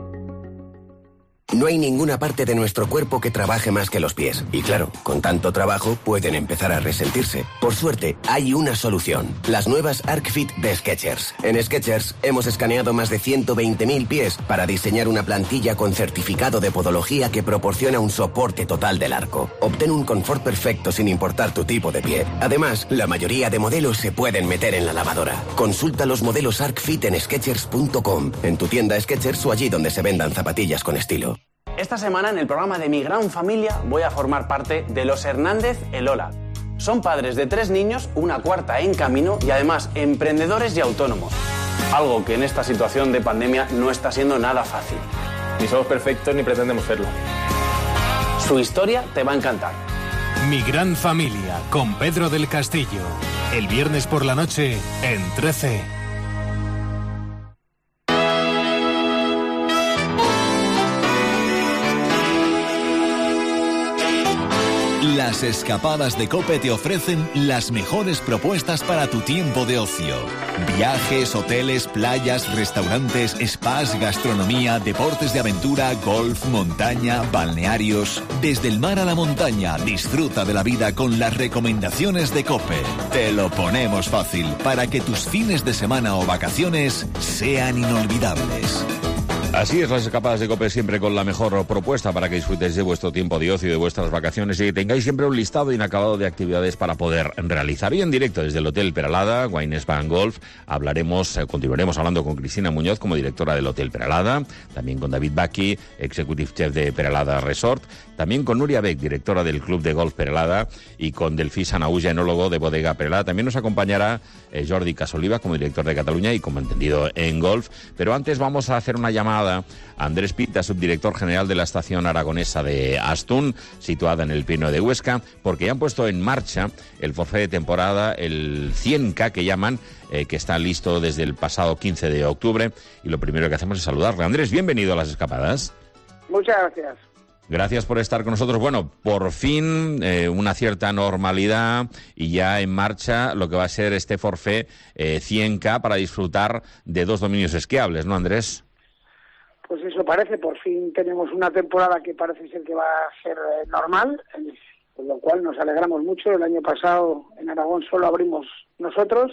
No hay ninguna parte de nuestro cuerpo que trabaje más que los pies. Y claro, con tanto trabajo pueden empezar a resentirse. Por suerte, hay una solución. Las nuevas ArcFit de Skechers. En Skechers hemos escaneado más de ciento veinte mil pies para diseñar una plantilla con certificado de podología que proporciona un soporte total del arco. Obtén un confort perfecto sin importar tu tipo de pie. Además, la mayoría de modelos se pueden meter en la lavadora. Consulta los modelos ArcFit en Skechers punto com, en tu tienda Skechers o allí donde se vendan zapatillas con estilo. Esta semana en el programa de Mi Gran Familia voy a formar parte de los Hernández Elola. Son padres de tres niños, una cuarta en camino y además emprendedores y autónomos. Algo que en esta situación de pandemia no está siendo nada fácil. Ni somos perfectos ni pretendemos serlo. Su historia te va a encantar. Mi Gran Familia con Pedro del Castillo. El viernes por la noche en trece. Las escapadas de COPE te ofrecen las mejores propuestas para tu tiempo de ocio. Viajes, hoteles, playas, restaurantes, spas, gastronomía, deportes de aventura, golf, montaña, balnearios. Desde el mar a la montaña, disfruta de la vida con las recomendaciones de COPE. Te lo ponemos fácil para que tus fines de semana o vacaciones sean inolvidables. Así es, las escapadas de COPE siempre con la mejor propuesta para que disfrutéis de vuestro tiempo de ocio y de vuestras vacaciones y que tengáis siempre un listado inacabado de actividades para poder realizar. Y en directo desde el Hotel Peralada, Wine Span Golf, hablaremos, eh, continuaremos hablando con Cristina Muñoz como directora del Hotel Peralada, también con David Baki, executive chef de Peralada Resort, también con Nuria Beck, directora del Club de Golf Peralada, y con Delfí Sanahuja, enólogo de Bodega Peralada. También nos acompañará eh, Jordi Casoliva como director de Cataluña y como entendido en golf. Pero antes vamos a hacer una llamada a Andrés Pita, subdirector general de la estación aragonesa de Astún, situada en el Pino de Huesca, porque ya han puesto en marcha el forfait de temporada, el cien K que llaman, eh, que está listo desde el pasado quince de octubre, y lo primero que hacemos es saludarle. Andrés, bienvenido a Las Escapadas. Muchas gracias. Gracias por estar con nosotros. Bueno, por fin eh, una cierta normalidad y ya en marcha lo que va a ser este forfait eh, cien K para disfrutar de dos dominios esquiables, ¿no, Andrés? Pues eso parece, por fin tenemos una temporada que parece ser que va a ser eh, normal, eh, con lo cual nos alegramos mucho. El año pasado en Aragón solo abrimos nosotros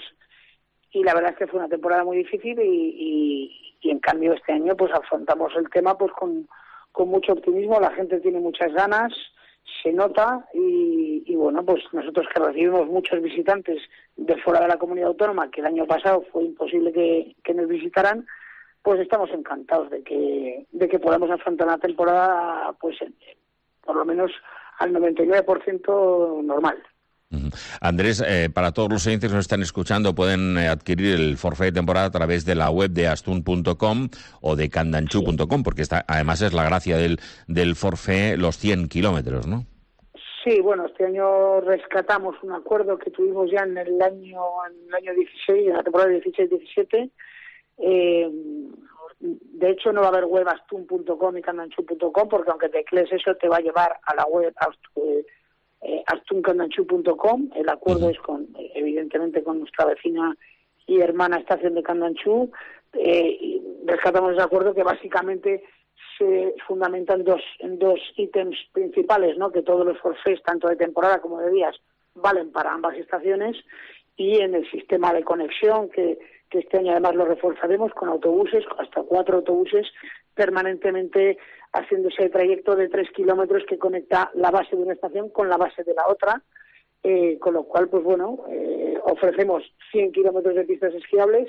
y la verdad es que fue una temporada muy difícil y, y, y en cambio este año pues afrontamos el tema pues con, con mucho optimismo. La gente tiene muchas ganas, se nota y, y bueno, pues nosotros que recibimos muchos visitantes de fuera de la comunidad autónoma, que el año pasado fue imposible que, que nos visitaran, pues estamos encantados de que de que podamos afrontar la temporada pues por lo menos al noventa y nueve por ciento normal. Uh-huh. Andrés, eh, para todos los oyentes que nos están escuchando, pueden eh, adquirir el forfait de temporada a través de la web de astun punto com o de candanchú punto com, porque está, además es la gracia del, del forfait, los cien kilómetros, ¿no? Sí, bueno, este año rescatamos un acuerdo que tuvimos ya en el año en el año dieciséis, en la temporada dieciséis diecisiete. Eh, de hecho, no va a haber web astun punto com y candanchú punto com, porque aunque teclees eso, te va a llevar a la web eh, astun candanchú punto com. El acuerdo uh-huh. es con, evidentemente, con nuestra vecina y hermana estación de Candanchú. Eh, y rescatamos ese acuerdo que básicamente se fundamenta en dos, en dos ítems principales, ¿no? Que todos los forfaits, tanto de temporada como de días, valen para ambas estaciones, y en el sistema de conexión, que, que este año además lo reforzaremos con autobuses, hasta cuatro autobuses, permanentemente haciendo ese trayecto de tres kilómetros que conecta la base de una estación con la base de la otra, eh, con lo cual, pues bueno, eh, ofrecemos cien kilómetros de pistas esquiables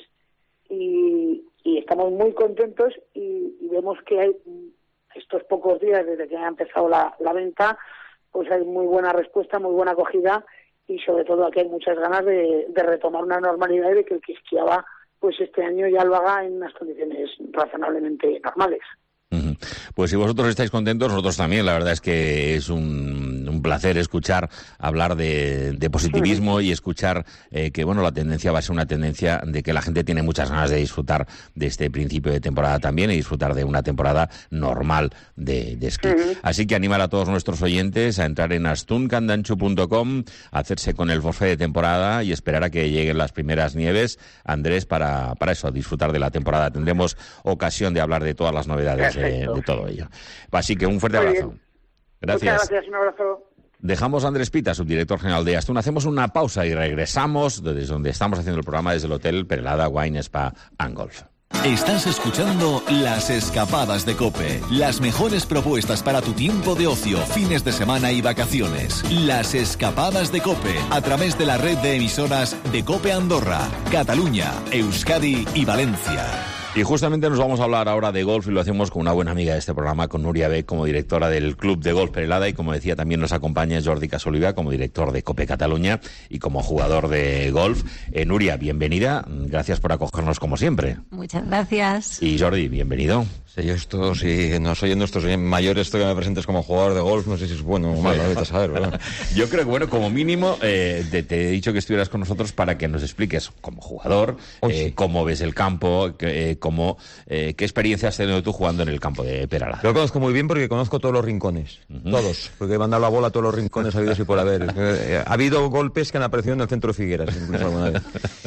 y, y estamos muy contentos y, y vemos que hay estos pocos días desde que ha empezado la, la venta, pues hay muy buena respuesta, muy buena acogida, y sobre todo aquí hay muchas ganas de, de retomar una normalidad y de que el que esquiaba pues este año ya lo haga en unas condiciones razonablemente normales. Pues si vosotros estáis contentos, nosotros también. La verdad es que es un, un placer escuchar hablar de, de positivismo y escuchar eh, que bueno, la tendencia va a ser una tendencia de que la gente tiene muchas ganas de disfrutar de este principio de temporada también y disfrutar de una temporada normal de, de esquí. Uh-huh. Así que animar a todos nuestros oyentes a entrar en astun candanchú punto com, a hacerse con el forfait de temporada y esperar a que lleguen las primeras nieves, Andrés, para, para eso, disfrutar de la temporada. Tendremos ocasión de hablar de todas las novedades de, de todo ello. Así que un fuerte Muy abrazo. bien. Gracias. Muchas gracias, un abrazo. Dejamos a Andrés Pita, subdirector general de Astun. Hacemos una pausa y regresamos desde donde estamos haciendo el programa, desde el Hotel Peralada Wine Spa and Golf. Estás escuchando Las Escapadas de COPE. Las mejores propuestas para tu tiempo de ocio, fines de semana y vacaciones. Las Escapadas de COPE, a través de la red de emisoras de COPE Andorra, Cataluña, Euskadi y Valencia. Y justamente nos vamos a hablar ahora de golf y lo hacemos con una buena amiga de este programa, con Nuria Beck, como directora del Club de Golf Perelada, y como decía también nos acompaña Jordi Casoliva como director de COPE Cataluña y como jugador de golf. Eh, Nuria, bienvenida, gracias por acogernos como siempre. Muchas gracias. Y Jordi, bienvenido. Sí, yo esto, si no soy de estos mayores, esto que me presentes como jugador de golf, no sé si es bueno o malo, ahorita a saber, ¿verdad? Yo creo que, bueno, como mínimo, eh, te, te he dicho que estuvieras con nosotros para que nos expliques, como jugador, oh, sí. eh, cómo ves el campo, eh, cómo, eh, qué experiencia has tenido tú jugando en el campo de Peralada. Yo lo conozco muy bien porque conozco todos los rincones, uh-huh. todos, porque he mandado la bola a todos los rincones habidos y por haber. Ha habido golpes que han aparecido en el centro de Figueras, incluso alguna vez.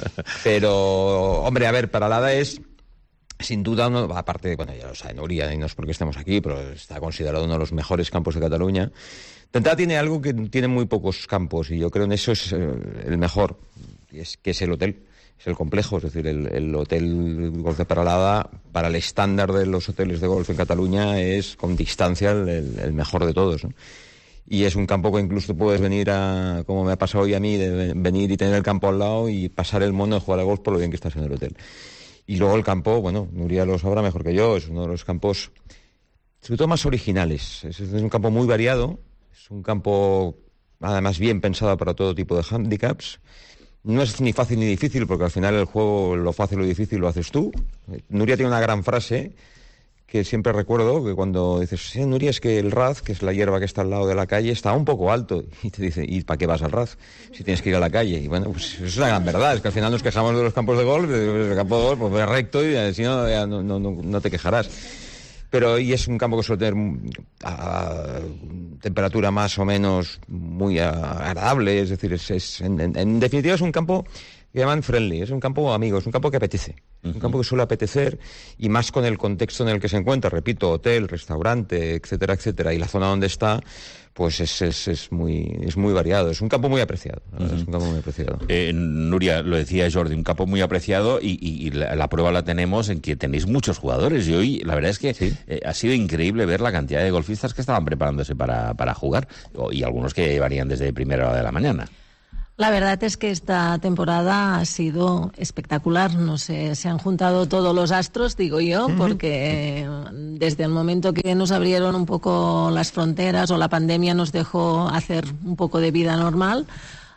Pero, hombre, a ver, Peralada es... Sin duda, uno, aparte, bueno, ya lo sabe Nuria, y no es porque estemos aquí, pero está considerado uno de los mejores campos de Cataluña. Tentada tiene algo que tiene muy pocos campos, y yo creo en eso es eh, el mejor, y es que es el hotel, es el complejo, es decir, el, el hotel Golf de Peralada, para el estándar de los hoteles de golf en Cataluña, es con distancia el, el mejor de todos, ¿no? Y es un campo que incluso puedes venir a, como me ha pasado hoy a mí, de venir y tener el campo al lado y pasar el mono de jugar al golf por lo bien que estás en el hotel. Y luego el campo, bueno, Nuria lo sabrá mejor que yo, es uno de los campos, sobre todo más originales. Es, es un campo muy variado, es un campo además bien pensado para todo tipo de handicaps. No es ni fácil ni difícil, porque al final el juego, lo fácil o difícil lo haces tú. Nuria tiene una gran frase que siempre recuerdo, que cuando dices, sí, Nuria, es que el raz, que es la hierba que está al lado de la calle, está un poco alto. Y te dice, ¿y para qué vas al raz si tienes que ir a la calle? Y bueno, pues es una gran verdad, es que al final nos quejamos de los campos de golf, el campo de golf pues es recto y si no, ya no, no, no te quejarás. Pero y es un campo que suele tener a temperatura más o menos muy agradable, es decir, es, es en, en, en definitiva es un campo que llaman friendly, es un campo amigo, es un campo que apetece, uh-huh. un campo que suele apetecer, y más con el contexto en el que se encuentra, repito, hotel, restaurante, etcétera, etcétera, y la zona donde está, pues es, es, es muy es muy variado, es un campo muy apreciado, uh-huh. es un campo muy apreciado. Eh, Nuria, lo decía Jordi, un campo muy apreciado, y, y, y la, la prueba la tenemos en que tenéis muchos jugadores, y hoy la verdad es que ¿sí? eh, ha sido increíble ver la cantidad de golfistas que estaban preparándose para, para jugar, y algunos que llevarían desde primera hora de la mañana. La verdad es que esta temporada ha sido espectacular. No sé, se han juntado todos los astros, digo yo, porque desde el momento que nos abrieron un poco las fronteras o la pandemia nos dejó hacer un poco de vida normal,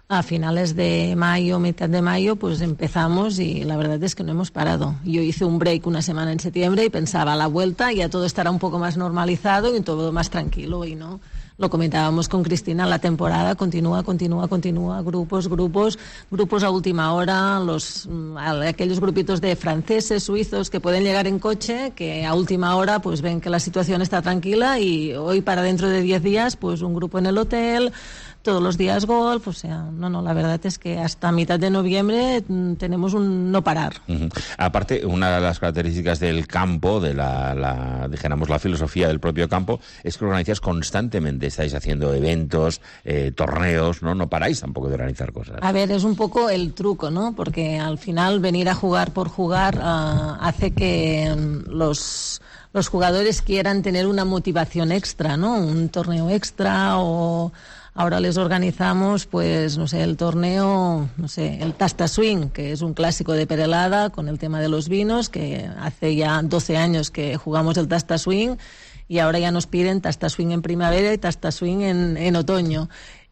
a finales de mayo, mitad de mayo, pues empezamos y la verdad es que no hemos parado. Yo hice un break una semana en septiembre y pensaba a la vuelta ya todo estará un poco más normalizado y todo más tranquilo, y no. Lo comentábamos con Cristina, la temporada continúa, continúa, continúa, grupos, grupos, grupos a última hora, los aquellos grupitos de franceses, suizos que pueden llegar en coche, que a última hora pues ven que la situación está tranquila y hoy para dentro de diez días pues un grupo en el hotel, todos los días golf, o sea, no, no, la verdad es que hasta mitad de noviembre tenemos un no parar. Uh-huh. Aparte, una de las características del campo, de la, la, dijéramos, la filosofía del propio campo, es que organizáis constantemente, estáis haciendo eventos, eh, torneos, ¿no? No paráis tampoco de organizar cosas. A ver, es un poco el truco, ¿no? Porque al final venir a jugar por jugar uh, hace que los... los jugadores quieran tener una motivación extra, ¿no? Un torneo extra, o ahora les organizamos, pues, no sé, el torneo, no sé, el Tasta Swing, que es un clásico de Perelada con el tema de los vinos, que hace ya doce años que jugamos el Tasta Swing y ahora ya nos piden Tasta Swing en primavera y Tasta Swing en, en otoño.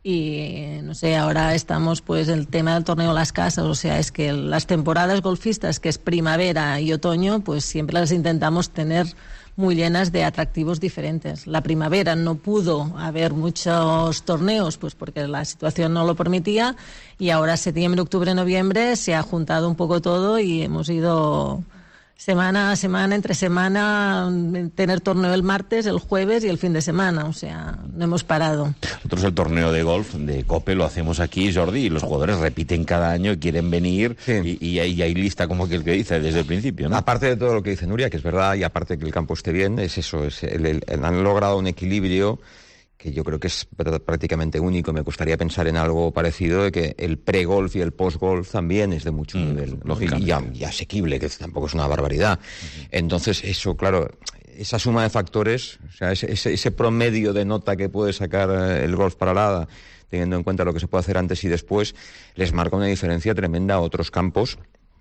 Y no sé, ahora estamos pues el tema del torneo Las Casas, o sea, es que las temporadas golfistas, que es primavera y otoño, pues siempre las intentamos tener muy llenas de atractivos diferentes. La primavera no pudo haber muchos torneos, pues porque la situación no lo permitía, y ahora septiembre, octubre, noviembre se ha juntado un poco todo y hemos ido semana a semana, entre semana, tener torneo el martes, el jueves y el fin de semana, o sea, no hemos parado. Nosotros el torneo de golf de COPE lo hacemos aquí, Jordi, y los jugadores repiten cada año y quieren venir, sí. y, y, y hay lista como que el que dice desde el principio, ¿no? Aparte de todo lo que dice Nuria, que es verdad, y aparte que el campo esté bien, es eso, es el, el, el, han logrado un equilibrio que yo creo que es prácticamente único. Me gustaría pensar en algo parecido, de que el pre-golf y el post-golf también es de mucho mm, nivel, lógico, y, y asequible, que tampoco es una barbaridad. Uh-huh. Entonces, eso, claro, esa suma de factores, o sea, ese, ese, ese promedio de nota que puede sacar el golf Paralada, teniendo en cuenta lo que se puede hacer antes y después, les marca una diferencia tremenda a otros campos.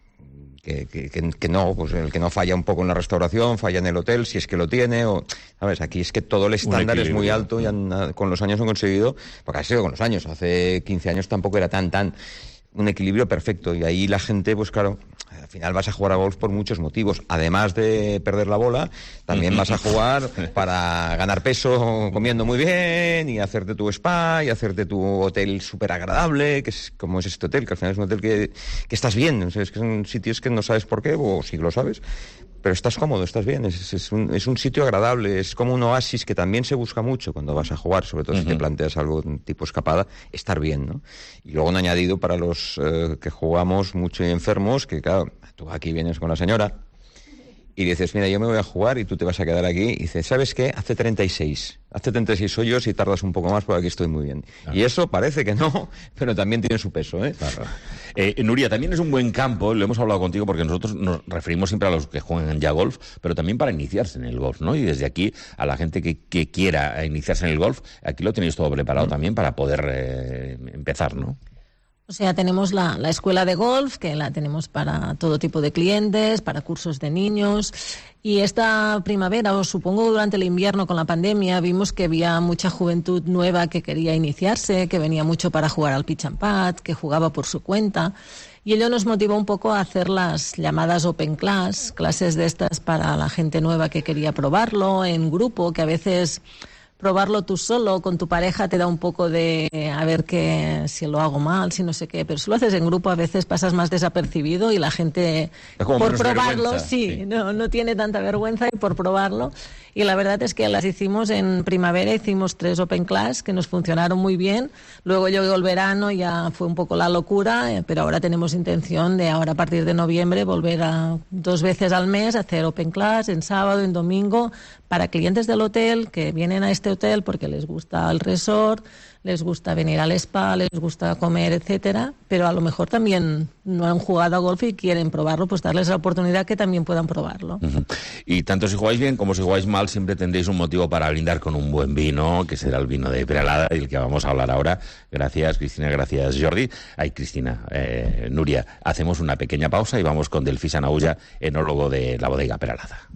Que, que, que no, pues el que no falla un poco en la restauración, falla en el hotel, si es que lo tiene, o, ¿sabes? Aquí es que todo el estándar es muy alto y han, con los años han conseguido, porque ha sido con los años, hace quince años tampoco era tan, tan, un equilibrio perfecto, y ahí la gente, pues claro, al final vas a jugar a golf por muchos motivos. Además de perder la bola, también vas a jugar para ganar peso comiendo muy bien y hacerte tu spa y hacerte tu hotel súper agradable, que es como es este hotel, que al final es un hotel que, que estás bien. O sea, es que son sitios que no sabes por qué, o sí lo sabes, pero estás cómodo, estás bien. Es, es, un, es un sitio agradable, es como un oasis que también se busca mucho cuando vas a jugar, sobre todo uh-huh. si te planteas algo tipo escapada, estar bien, ¿no? Y luego un añadido para los eh, que jugamos mucho y enfermos, que claro, tú aquí vienes con la señora y dices, mira, yo me voy a jugar y tú te vas a quedar aquí, y dices, ¿sabes qué? Hace treinta y seis, hace treinta y seis hoyos y tardas un poco más porque aquí estoy muy bien. Claro. Y eso parece que no, pero también tiene su peso, ¿eh? Claro. Eh, Nuria, también es un buen campo, lo hemos hablado contigo porque nosotros nos referimos siempre a los que juegan ya golf, pero también para iniciarse en el golf, ¿no? Y desde aquí, a la gente que, que quiera iniciarse en el golf, aquí lo tenéis todo preparado mm. también para poder eh, empezar, ¿no? O sea, tenemos la, la escuela de golf, que la tenemos para todo tipo de clientes, para cursos de niños. Y esta primavera, o supongo durante el invierno con la pandemia, vimos que había mucha juventud nueva que quería iniciarse, que venía mucho para jugar al pitch and putt, que jugaba por su cuenta. Y ello nos motivó un poco a hacer las llamadas open class, clases de estas para la gente nueva que quería probarlo en grupo, que a veces probarlo tú solo, con tu pareja, te da un poco de a ver que si lo hago mal, si no sé qué, pero si lo haces en grupo a veces pasas más desapercibido y la gente por probarlo, sí, sí. No, no tiene tanta vergüenza y por probarlo. Y la verdad es que las hicimos en primavera, hicimos tres open class que nos funcionaron muy bien. Luego llegó el verano, ya fue un poco la locura, pero ahora tenemos intención de ahora a partir de noviembre volver a dos veces al mes a hacer open class en sábado, en domingo, para clientes del hotel que vienen a este hotel porque les gusta el resort, les gusta venir al spa, les gusta comer, etcétera, pero a lo mejor también no han jugado a golf y quieren probarlo, pues darles la oportunidad que también puedan probarlo. Uh-huh. Y tanto si jugáis bien como si jugáis mal, siempre tendréis un motivo para brindar con un buen vino, que será el vino de Peralada, del que vamos a hablar ahora. Gracias, Cristina, gracias, Jordi. Ay, Cristina, eh, Nuria, hacemos una pequeña pausa y vamos con Delfí Sanahuja, enólogo de la bodega Peralada.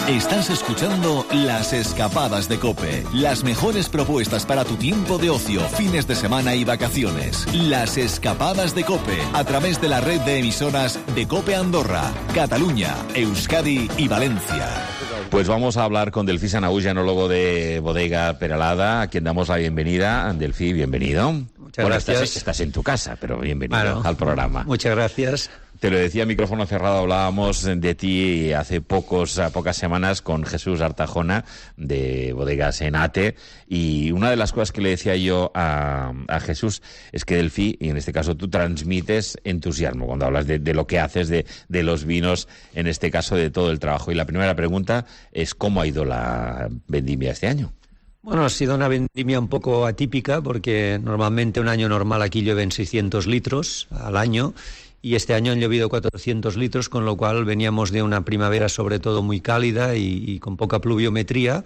Estás escuchando Las Escapadas de COPE. Las mejores propuestas para tu tiempo de ocio, fines de semana y vacaciones. Las Escapadas de COPE, a través de la red de emisoras de COPE Andorra, Cataluña, Euskadi y Valencia. Pues vamos a hablar con Delfí Sanahuja, enólogo de Bodega Peralada, a quien damos la bienvenida. Delfí, bienvenido. Muchas bueno, gracias. Estás, estás en tu casa, pero bienvenido bueno, al programa. Muchas gracias. Te lo decía, micrófono cerrado, hablábamos de ti hace pocos, pocas semanas con Jesús Artajona de Bodegas Enate, y una de las cosas que le decía yo a, a Jesús es que Delfí, y en este caso tú, transmites entusiasmo cuando hablas de, de lo que haces, de, de los vinos, en este caso de todo el trabajo. Y la primera pregunta es ¿cómo ha ido la vendimia este año? Bueno, ha sido una vendimia un poco atípica porque normalmente un año normal aquí llueven seiscientos litros al año, y este año han llovido cuatrocientos litros, con lo cual veníamos de una primavera sobre todo muy cálida y, y con poca pluviometría,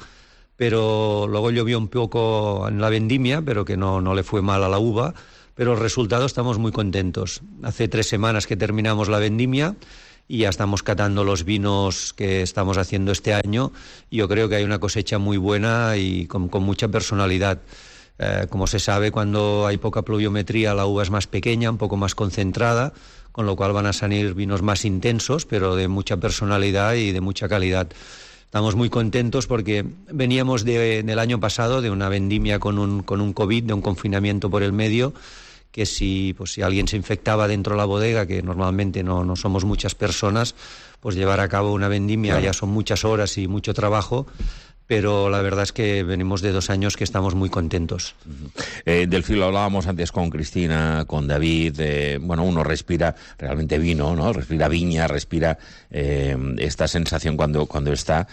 pero luego llovió un poco en la vendimia, pero que no, no le fue mal a la uva, pero el resultado estamos muy contentos. Hace tres semanas que terminamos la vendimia y ya estamos catando los vinos que estamos haciendo este año, y yo creo que hay una cosecha muy buena y con, con mucha personalidad. Eh, como se sabe, cuando hay poca pluviometría la uva es más pequeña, un poco más concentrada, con lo cual van a salir vinos más intensos, pero de mucha personalidad y de mucha calidad. Estamos muy contentos porque veníamos de, del año pasado de una vendimia con un, con un COVID, de un confinamiento por el medio, que si, pues, si alguien se infectaba dentro de la bodega, que normalmente no, no somos muchas personas, pues llevar a cabo una vendimia claro. Ya son muchas horas y mucho trabajo, pero la verdad es que venimos de dos años que estamos muy contentos. Uh-huh. Eh, Delfí, lo hablábamos antes con Cristina, con David, eh, bueno, uno respira realmente vino, ¿no? Respira viña, respira eh, esta sensación cuando, cuando está.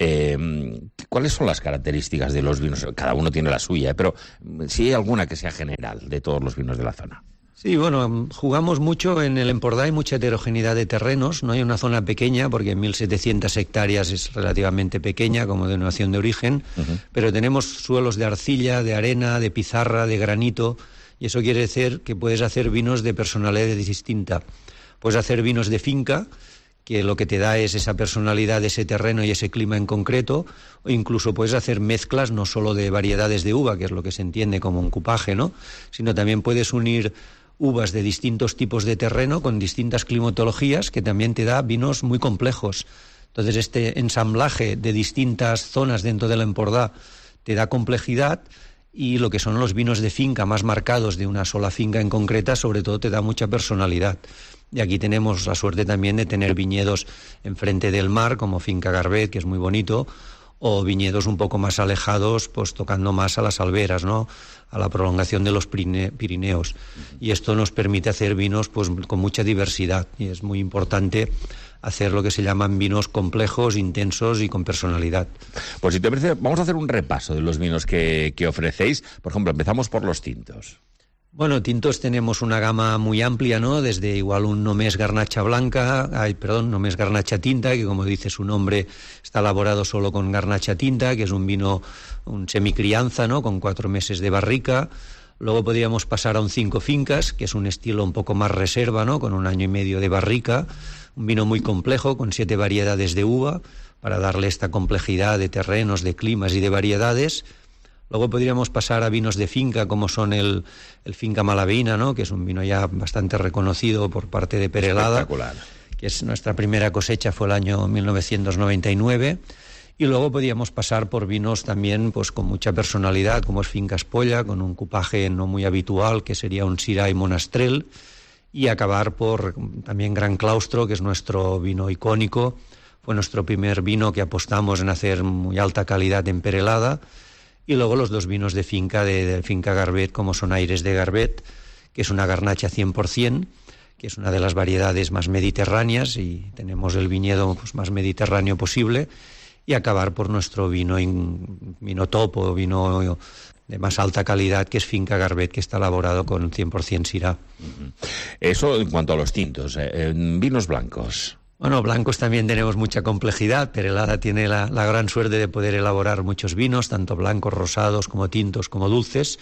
Eh, ¿Cuáles son las características de los vinos? Cada uno tiene la suya, ¿eh? Pero si hay alguna que sea general de todos los vinos de la zona. Sí, bueno, jugamos mucho en el Empordà, hay mucha heterogeneidad de terrenos, no hay una zona pequeña, porque mil setecientas hectáreas es relativamente pequeña como denominación de origen, uh-huh. Pero tenemos suelos de arcilla, de arena, de pizarra, de granito, y eso quiere decir que puedes hacer vinos de personalidad distinta. Puedes hacer vinos de finca, que lo que te da es esa personalidad de ese terreno y ese clima en concreto, o incluso puedes hacer mezclas no solo de variedades de uva, que es lo que se entiende como un cupaje, ¿no? Sino también puedes unir uvas de distintos tipos de terreno con distintas climatologías, que también te da vinos muy complejos. Entonces este ensamblaje de distintas zonas dentro del Empordà te da complejidad, y lo que son los vinos de finca más marcados de una sola finca en concreta, sobre todo te da mucha personalidad. Y aquí tenemos la suerte también de tener viñedos enfrente del mar, como Finca Garbet, que es muy bonito, o viñedos un poco más alejados, pues tocando más a las alberas, ¿no? A la prolongación de los Pirineos. Y esto nos permite hacer vinos pues con mucha diversidad, y es muy importante hacer lo que se llaman vinos complejos, intensos y con personalidad. Pues si te parece, vamos a hacer un repaso de los vinos que, que ofrecéis. Por ejemplo, empezamos por los tintos. Bueno, tintos tenemos una gama muy amplia, ¿no? Desde igual un Només Garnacha Blanca, ay, perdón, Només Garnacha Tinta, que como dice su nombre está elaborado solo con Garnacha Tinta, que es un vino, un semicrianza, ¿no? Con cuatro meses de barrica. Luego podríamos pasar a un Cinco Fincas, que es un estilo un poco más reserva, ¿no? Con un año y medio de barrica. Un vino muy complejo, con siete variedades de uva, para darle esta complejidad de terrenos, de climas y de variedades. Luego podríamos pasar a vinos de finca, como son el, el Finca Malaveína, ¿no? Que es un vino ya bastante reconocido por parte de Perelada. Espectacular. Que es nuestra primera cosecha, fue el año mil novecientos noventa y nueve. Y luego podríamos pasar por vinos también pues con mucha personalidad, como es Finca Espolla, con un cupaje no muy habitual, que sería un Syrah y Monastrell. Y acabar por también Gran Claustro, que es nuestro vino icónico. Fue nuestro primer vino que apostamos en hacer muy alta calidad en Perelada. Y luego los dos vinos de finca, de, de Finca Garbet, como son Aires de Garbet, que es una garnacha cien por ciento, que es una de las variedades más mediterráneas, y tenemos el viñedo pues, más mediterráneo posible, y acabar por nuestro vino, in, vino top o vino de más alta calidad, que es Finca Garbet, que está elaborado con cien por ciento Syrah. Uh-huh. Eso en cuanto a los tintos. Eh, vinos blancos. Bueno, blancos también tenemos mucha complejidad. Perelada tiene la, la gran suerte de poder elaborar muchos vinos, tanto blancos, rosados, como tintos, como dulces.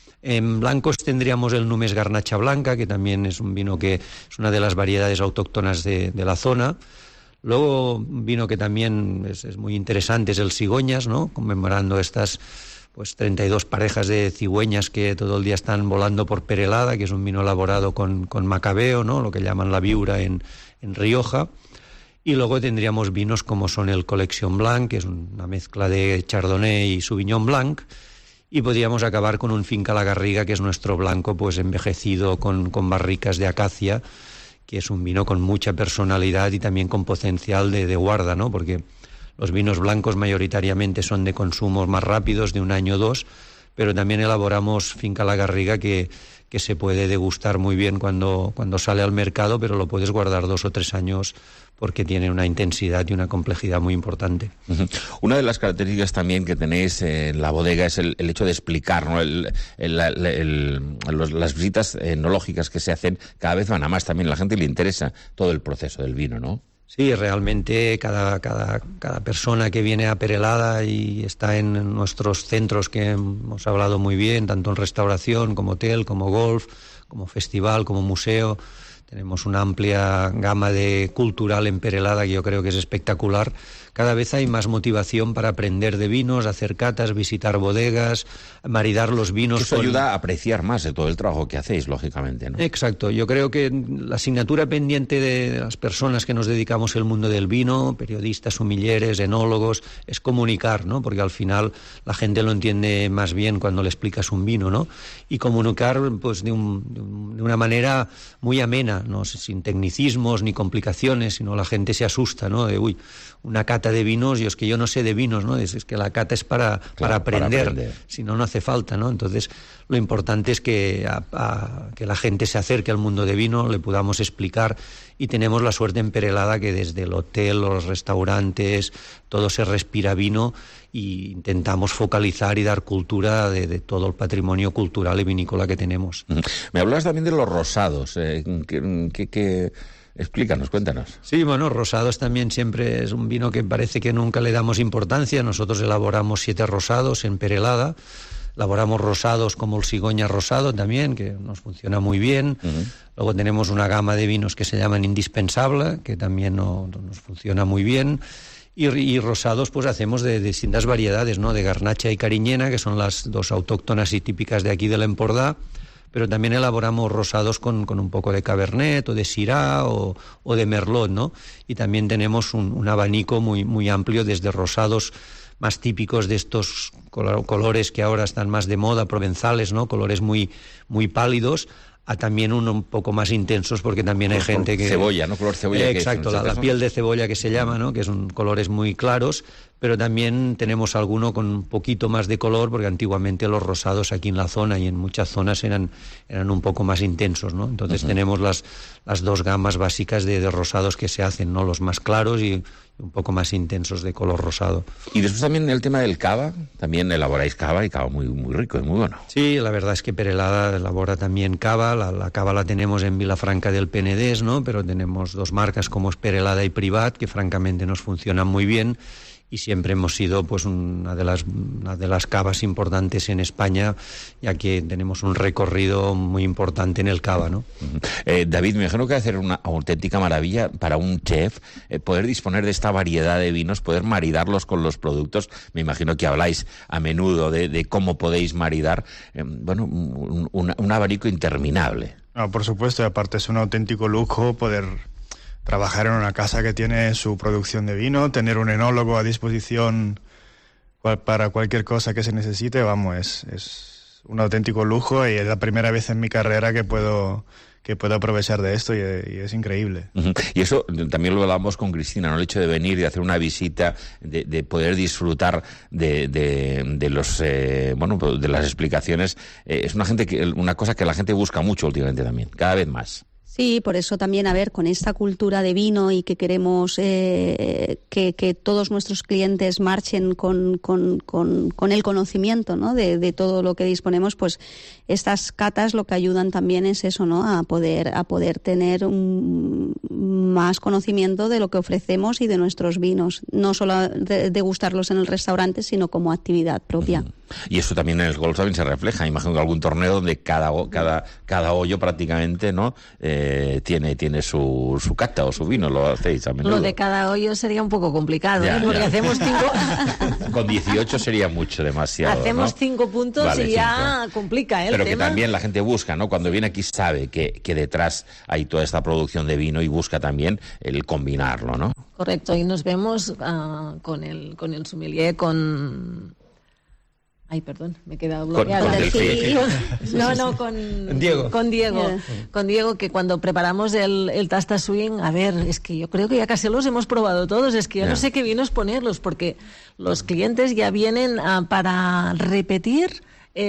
En blancos tendríamos el Només Garnacha Blanca, que también es un vino que es una de las variedades autóctonas de, de la zona. Luego, un vino que también es, es muy interesante es el Cigonyas, ¿no? Conmemorando estas pues treinta y dos parejas de cigüeñas que todo el día están volando por Perelada, que es un vino elaborado con, con macabeo, ¿no? Lo que llaman la viura en, en Rioja. Y luego tendríamos vinos como son el Collection Blanc, que es una mezcla de Chardonnay y Sauvignon Blanc. Y podríamos acabar con un Finca La Garriga, que es nuestro blanco pues envejecido con, con barricas de acacia, que es un vino con mucha personalidad y también con potencial de, de guarda, ¿no? Porque los vinos blancos mayoritariamente son de consumos más rápidos, de un año o dos, pero también elaboramos Finca La Garriga que, que se puede degustar muy bien cuando, cuando sale al mercado, pero lo puedes guardar dos o tres años porque tiene una intensidad y una complejidad muy importante. Uh-huh. Una de las características también que tenéis en la bodega es el, el hecho de explicar, ¿no? el, el, el, el, los, las visitas enológicas que se hacen cada vez van a más también. A la gente le interesa todo el proceso del vino, ¿no? Sí, realmente cada, cada, cada persona que viene a Perelada y está en nuestros centros que hemos hablado muy bien, tanto en restauración como hotel, como golf, como festival, como museo. Tenemos una amplia gama de cultural en Perelada que yo creo que es espectacular. Cada vez hay más motivación para aprender de vinos, hacer catas, visitar bodegas, maridar los vinos. Eso con... ayuda a apreciar más de todo el trabajo que hacéis, lógicamente, ¿no? Exacto. Yo creo que la asignatura pendiente de las personas que nos dedicamos al mundo del vino, periodistas, sumilleres, enólogos, es comunicar, ¿no? Porque al final la gente lo entiende más bien cuando le explicas un vino, ¿no? Y comunicar pues de, un, de, un, de una manera muy amena, ¿no? Sin tecnicismos ni complicaciones, sino la gente se asusta, ¿no? De, uy, una cata de vinos, y es que yo no sé de vinos, ¿no? Es, es que la cata es para, claro, para, aprender, para aprender, si no, no hace falta, ¿no? Entonces, lo importante es que, a, a, que la gente se acerque al mundo de vino, le podamos explicar, y tenemos la suerte en Perelada que desde el hotel, los restaurantes, todo se respira vino, y intentamos focalizar y dar cultura de, de todo el patrimonio cultural y vinícola que tenemos. Me hablas también de los rosados, eh, que... que, que... Explícanos, cuéntanos. Sí, bueno, rosados también siempre es un vino que parece que nunca le damos importancia. Nosotros elaboramos siete rosados en Perelada. Elaboramos rosados como el Cigonyas rosado también, que nos funciona muy bien. Uh-huh. Luego tenemos una gama de vinos que se llaman Indispensable, que también no, no nos funciona muy bien. Y, y rosados pues hacemos de, de distintas variedades, ¿no? De Garnacha y Cariñena, que son las dos autóctonas y típicas de aquí del Empordà. Pero también elaboramos rosados con, con un poco de Cabernet o de Syrah o, o de Merlot, ¿no? Y también tenemos un, un abanico muy, muy amplio, desde rosados más típicos de estos colores que ahora están más de moda, provenzales, ¿no? Colores muy, muy pálidos, a también uno un poco más intensos, porque también hay por, gente que... Cebolla, ¿no? Color cebolla. Eh, exacto, que es, la, la piel de cebolla que se llama, ¿no? Que son colores muy claros, pero también tenemos alguno con un poquito más de color, porque antiguamente los rosados aquí en la zona y en muchas zonas eran, eran un poco más intensos, ¿no? Entonces uh-huh. tenemos las, las dos gamas básicas de, de rosados que se hacen, ¿no? Los más claros y un poco más intensos de color rosado. Y después también el tema del cava, también elaboráis cava, y cava muy, muy rico y muy bueno. Sí, la verdad es que Perelada elabora también cava, la, la cava la tenemos en Vilafranca del Penedès, ¿no? Pero tenemos dos marcas como es Perelada y Privat, que francamente nos funcionan muy bien, y siempre hemos sido pues una de las una de las cavas importantes en España, ya que tenemos un recorrido muy importante en el cava, ¿no? Eh, David, me imagino que va a ser una auténtica maravilla para un chef eh, poder disponer de esta variedad de vinos, poder maridarlos con los productos. Me imagino que habláis a menudo de, de cómo podéis maridar, eh, bueno, un, un, un abanico interminable. No, por supuesto, y aparte es un auténtico lujo poder trabajar en una casa que tiene su producción de vino, tener un enólogo a disposición cual, para cualquier cosa que se necesite. Vamos, es, es un auténtico lujo, y es la primera vez en mi carrera que puedo que puedo aprovechar de esto, y, y es increíble. Uh-huh. Y eso también lo hablamos con Cristina, ¿no? El hecho de venir y hacer una visita, de, de poder disfrutar de, de, de los eh, bueno, de las explicaciones, eh, es una gente que una cosa que la gente busca mucho últimamente también, cada vez más. Sí, por eso también, a ver, con esta cultura de vino y que queremos eh, que, que todos nuestros clientes marchen con, con, con, con el conocimiento, ¿no? de, de todo lo que disponemos, pues estas catas lo que ayudan también es eso, ¿no? A poder, a poder tener un, más conocimiento de lo que ofrecemos y de nuestros vinos, no solo de, degustarlos en el restaurante, sino como actividad propia. Y eso también en el golf también se refleja. Imagino que algún torneo donde cada cada cada hoyo prácticamente, ¿no? Eh, tiene tiene su, su cata o su vino, lo hacéis a menudo. Lo de cada hoyo sería un poco complicado, ya, ¿eh? Porque ya. hacemos cinco... Con dieciocho sería mucho, demasiado. Hacemos ¿no? cinco puntos vale, y ya cinco. complica, ¿eh? Pero el que tema. también la gente busca, ¿no? Cuando viene aquí sabe que, que detrás hay toda esta producción de vino y busca también el combinarlo, ¿no? Correcto, y nos vemos uh, con el con el sommelier, con... Ay, perdón, me he quedado bloqueada. Con, con sí. No, no, con Diego. Con Diego, yeah. con Diego, que cuando preparamos el, el Tasta Swing, a ver, es que yo creo que ya casi los hemos probado todos, es que yo yeah. no sé qué vinos ponerlos, porque los clientes ya vienen uh, para repetir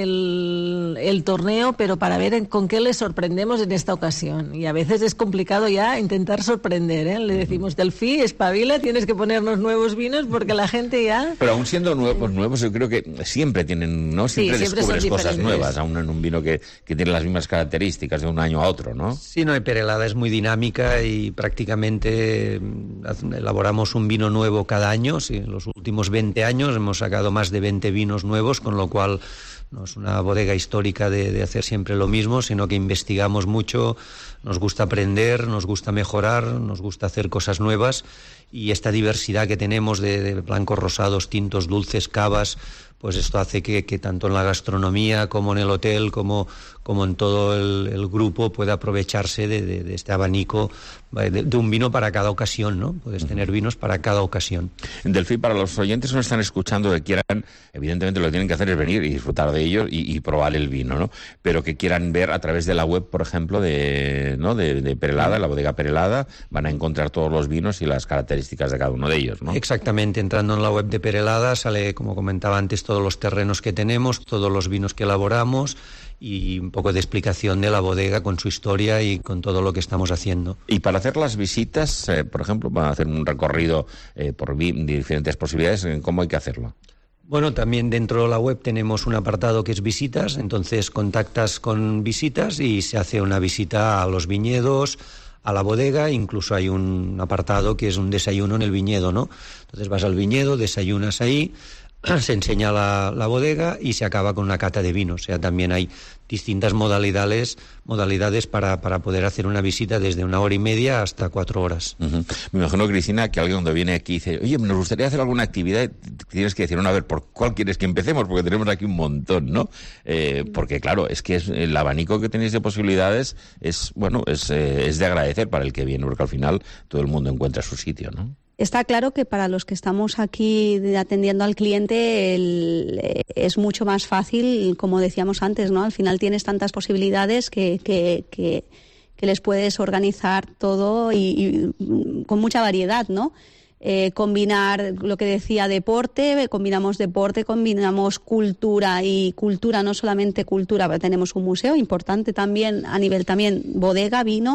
el, el torneo, pero para ver en, con qué les sorprendemos en esta ocasión. Y a veces es complicado ya intentar sorprender, ¿eh? Le decimos, Delfí, espabila, tienes que ponernos nuevos vinos porque la gente ya... Pero aún siendo nuevos, nuevos yo creo que siempre tienen, ¿no? Siempre, sí, siempre descubres cosas nuevas, aún en un vino que, que tiene las mismas características de un año a otro, ¿no? Sí, no, Perelada es muy dinámica y prácticamente elaboramos un vino nuevo cada año. Sí, en los últimos veinte años hemos sacado más de veinte vinos nuevos, con lo cual... No es una bodega histórica de, de hacer siempre lo mismo, sino que investigamos mucho, nos gusta aprender, nos gusta mejorar, nos gusta hacer cosas nuevas, y esta diversidad que tenemos de, de blancos, rosados, tintos, dulces, cavas, pues esto hace que, que tanto en la gastronomía como en el hotel, como, como en todo el, el grupo, pueda aprovecharse de, de, de este abanico de, de un vino para cada ocasión, ¿no? Puedes uh-huh. tener vinos para cada ocasión. Delfí, para los oyentes que nos están escuchando, que quieran, evidentemente lo que tienen que hacer es venir y disfrutar de ellos y, y probar el vino, ¿no? Pero que quieran ver a través de la web, por ejemplo, de, ¿no? de, de Perelada, la bodega Perelada, van a encontrar todos los vinos y las características de cada uno de ellos, ¿no? Exactamente, entrando en la web de Perelada sale, como comentaba antes, todos los terrenos que tenemos, todos los vinos que elaboramos y un poco de explicación de la bodega con su historia y con todo lo que estamos haciendo. Y para hacer las visitas, eh, por ejemplo, para hacer un recorrido eh, por vi- diferentes posibilidades, ¿cómo hay que hacerlo? Bueno, también dentro de la web tenemos un apartado que es visitas, entonces contactas con visitas y se hace una visita a los viñedos, a la bodega, incluso hay un apartado que es un desayuno en el viñedo, ¿no? Entonces vas al viñedo, desayunas ahí, se enseña la, la bodega y se acaba con una cata de vino. O sea, también hay distintas modalidades modalidades para, para poder hacer una visita desde una hora y media hasta cuatro horas. Uh-huh. Me imagino, Cristina, que alguien cuando viene aquí dice, oye, nos gustaría hacer alguna actividad, tienes que decir, bueno, a ver, ¿por cuál quieres que empecemos? Porque tenemos aquí un montón, ¿no? Eh, porque, claro, es que es, el abanico que tenéis de posibilidades es, bueno, es, eh, es de agradecer para el que viene, porque al final todo el mundo encuentra su sitio, ¿no? Está claro que para los que estamos aquí atendiendo al cliente el, es mucho más fácil, como decíamos antes, ¿no? Al final tienes tantas posibilidades que, que, que, que les puedes organizar todo y, y con mucha variedad, ¿no? Eh, combinar lo que decía deporte, combinamos deporte, combinamos cultura y cultura, no solamente cultura, pero tenemos un museo importante también a nivel también bodega, vino.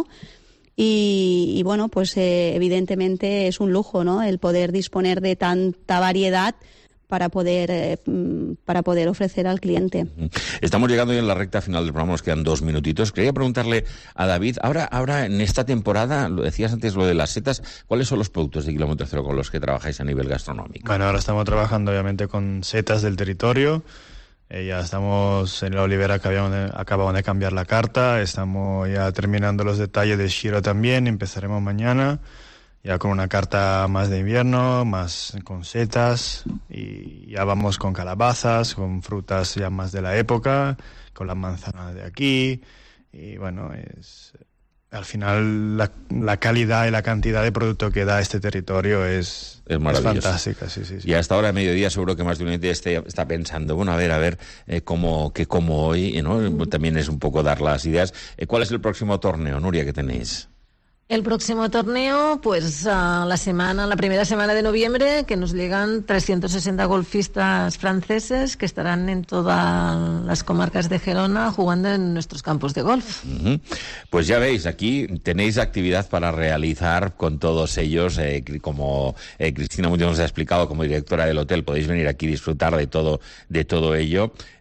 Y, y bueno, pues eh, evidentemente es un lujo, ¿no? El poder disponer de tanta variedad para poder eh, para poder ofrecer al cliente. Estamos llegando ya en la recta final del programa, nos quedan dos minutitos. Quería preguntarle a David, ahora, ahora en esta temporada, lo decías antes lo de las setas, ¿cuáles son los productos de kilómetro cero con los que trabajáis a nivel gastronómico? Bueno, ahora estamos trabajando obviamente con setas del territorio. Eh, ya estamos en la olivera que habíamos de, acabamos de cambiar la carta, estamos ya terminando los detalles de Shiro también, empezaremos mañana, ya con una carta más de invierno, más con setas, y ya vamos con calabazas, con frutas ya más de la época, con las manzanas de aquí, y bueno, es... Al final, la, la calidad y la cantidad de producto que da este territorio es, es, es fantástica. Sí, sí, sí. Y a esta hora de mediodía seguro que más de un oyente esté, está pensando, bueno, a ver, a ver, eh, cómo, que como hoy, ¿no? También es un poco dar las ideas. Eh, ¿Cuál es el próximo torneo, Nuria, que tenéis? El próximo torneo, pues uh, la semana, la primera semana de noviembre, que nos llegan trescientos sesenta golfistas franceses que estarán en todas las comarcas de Gerona jugando en nuestros campos de golf. Uh-huh. Pues ya veis, aquí tenéis actividad para realizar con todos ellos, eh, como eh, Cristina Muñoz nos ha explicado como directora del hotel, podéis venir aquí y disfrutar de todo, de todo ello.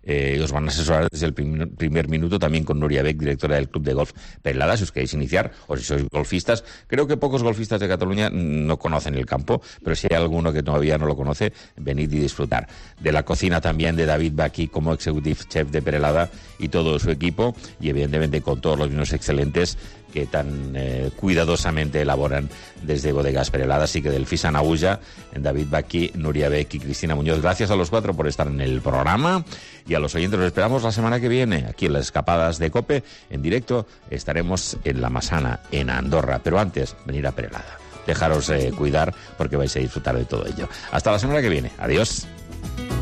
eh, os van a asesorar desde el primer, primer minuto, también con Nuria Beck, directora del Club de Golf Perelada, si os queréis iniciar, o si sois golfistas. Creo que pocos golfistas de Cataluña no conocen el campo, pero si hay alguno que todavía no lo conoce, venid y disfrutar. De la cocina también de David Baqui como Executive Chef de Perelada y todo su equipo, y evidentemente con todos los vinos excelentes que tan eh, cuidadosamente elaboran desde Bodegas Perelada. Así que del Fisan Agulla, David Baqui, Nuria Beck y Cristina Muñoz, gracias a los cuatro por estar en el programa, y a los oyentes los esperamos la semana que viene aquí en las Escapadas de COPE en directo. Estaremos en La Massana, en Andorra, pero antes venir a Perelada, dejaros eh, cuidar porque vais a disfrutar de todo ello. Hasta la semana que viene, adiós.